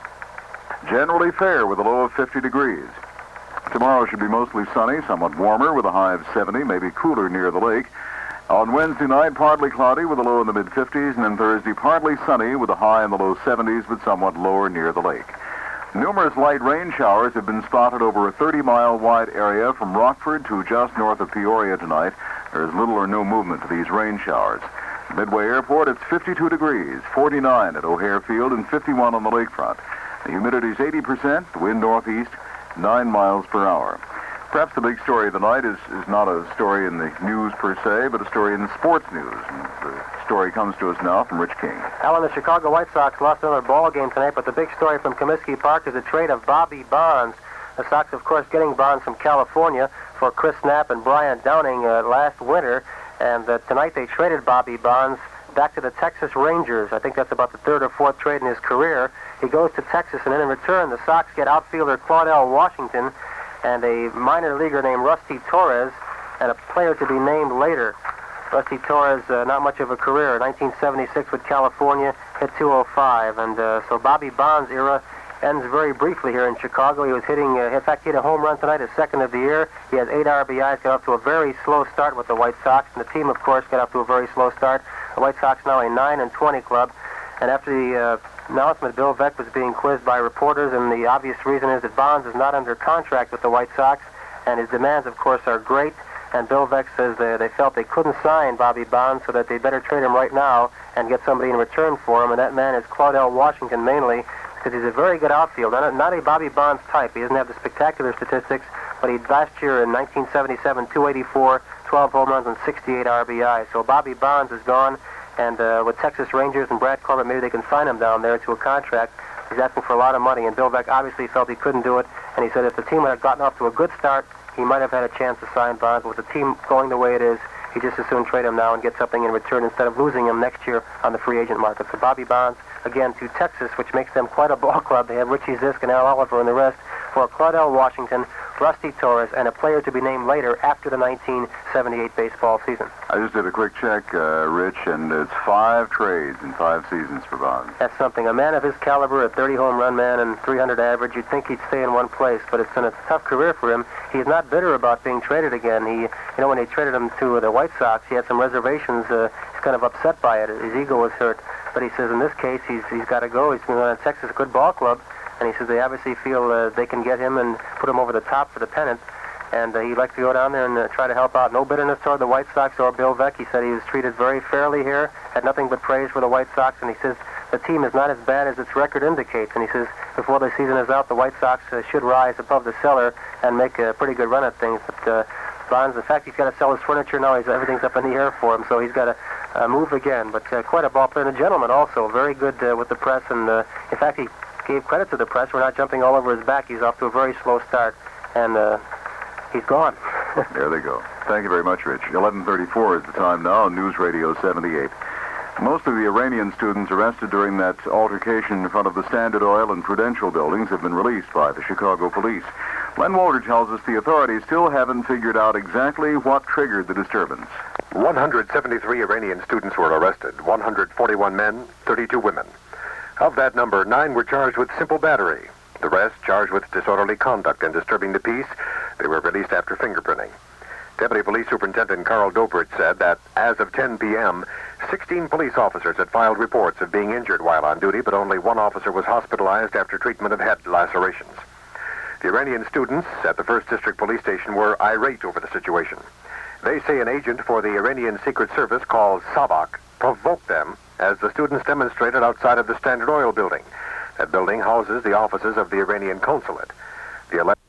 Generally fair with a low of fifty degrees. Tomorrow should be mostly sunny, somewhat warmer with a high of seventy, maybe cooler near the lake. On Wednesday night, partly cloudy with a low in the mid-fifties, and then Thursday, partly sunny with a high in the low seventies, but somewhat lower near the lake. Numerous light rain showers have been spotted over a thirty-mile wide area from Rockford to just north of Peoria tonight. There is little or no movement to these rain showers. Midway Airport, it's fifty-two degrees, forty-nine at O'Hare Field, and fifty-one on the lakefront. The humidity is eighty percent, the wind northeast, nine miles per hour. Perhaps the big story of the night is, is not a story in the news per se, but a story in the sports news. And the story comes to us now from Rich King. Alan, the Chicago White Sox lost another ball game tonight, but the big story from Comiskey Park is the trade of Bobby Bonds. The Sox, of course, getting Bonds from California for Chris Knapp and Brian Downing uh, last winter. And uh, tonight they traded Bobby Bonds back to the Texas Rangers. I think that's about the third or fourth trade in his career. He goes to Texas, and then in return, the Sox get outfielder Claudell Washington and a minor leaguer named Rusty Torres, and a player to be named later. Rusty Torres, uh, not much of a career. nineteen seventy-six with California, hit two oh five. And uh, so Bobby Bonds' era ends very briefly here in Chicago. He was hitting, uh, in fact, he hit a home run tonight, his second of the year. He has eight R B Is, got off to a very slow start with the White Sox, and the team, of course, got off to a very slow start. The White Sox now a nine and twenty club. And after the uh, announcement, Bill Veeck was being quizzed by reporters, and the obvious reason is that Bonds is not under contract with the White Sox, and his demands, of course, are great. And Bill Veeck says they, they felt they couldn't sign Bobby Bonds, so that they better trade him right now and get somebody in return for him, and that man is Claudell Washington mainly, because he's a very good outfielder, not a, not a Bobby Bonds type. He doesn't have the spectacular statistics, but he last year in nineteen seventy-seven, two eighty-four, twelve home runs and sixty-eight R B Is. So Bobby Bonds is gone. And uh, with Texas Rangers and Brad Corbett, maybe they can sign him down there to a contract. He's asking for a lot of money, and Bill Veeck obviously felt he couldn't do it. And he said if the team had gotten off to a good start, he might have had a chance to sign Bonds. But with the team going the way it is, he just as soon trade him now and get something in return instead of losing him next year on the free agent market. So Bobby Bonds, again, to Texas, which makes them quite a ball club. They have Richie Zisk and Al Oliver and the rest for Claudell Washington, Rusty Torres, and a player to be named later after the nineteen seventy-eight baseball season. I just did a quick check, uh, Rich, and it's five trades in five seasons for Bonds. That's something. A man of his caliber, a thirty home run man and three hundred average, you'd think he'd stay in one place, but it's been a tough career for him. He's not bitter about being traded again. He, you know, when they traded him to the White Sox, he had some reservations. Uh, he's kind of upset by it. His ego was hurt. But he says in this case, he's he's got to go. He's been on Texas, a good ball club. And he says they obviously feel uh, they can get him and put him over the top for the pennant. And uh, he'd like to go down there and uh, try to help out. No bitterness toward the White Sox or Bill Veeck. He said he was treated very fairly here, had nothing but praise for the White Sox. And he says the team is not as bad as its record indicates. And he says before the season is out, the White Sox uh, should rise above the cellar and make a pretty good run at things. But uh, Bonds, in fact, he's got to sell his furniture now. He's, everything's up in the air for him, so he's got to uh, move again. But uh, quite a ball player. And a gentleman also, very good uh, with the press. And uh, in fact, he gave credit to the press. We're not jumping all over his back. He's off to a very slow start, and uh, he's gone. There they go. Thank you very much, Rich. eleven thirty-four is the time now on News Radio seventy-eight. Most of the Iranian students arrested during that altercation in front of the Standard Oil and Prudential buildings have been released by the Chicago police. Len Walter tells us the authorities still haven't figured out exactly what triggered the disturbance. one hundred seventy-three Iranian students were arrested, one hundred forty-one men, thirty-two women. Of that number, nine were charged with simple battery. The rest charged with disorderly conduct and disturbing the peace. They were released after fingerprinting. Deputy Police Superintendent Carl Dobrit said that as of ten p.m., sixteen police officers had filed reports of being injured while on duty, but only one officer was hospitalized after treatment of head lacerations. The Iranian students at the first District Police Station were irate over the situation. They say an agent for the Iranian Secret Service called Savak provoked them as the students demonstrated outside of the Standard Oil building. That building houses the offices of the Iranian consulate. The ele-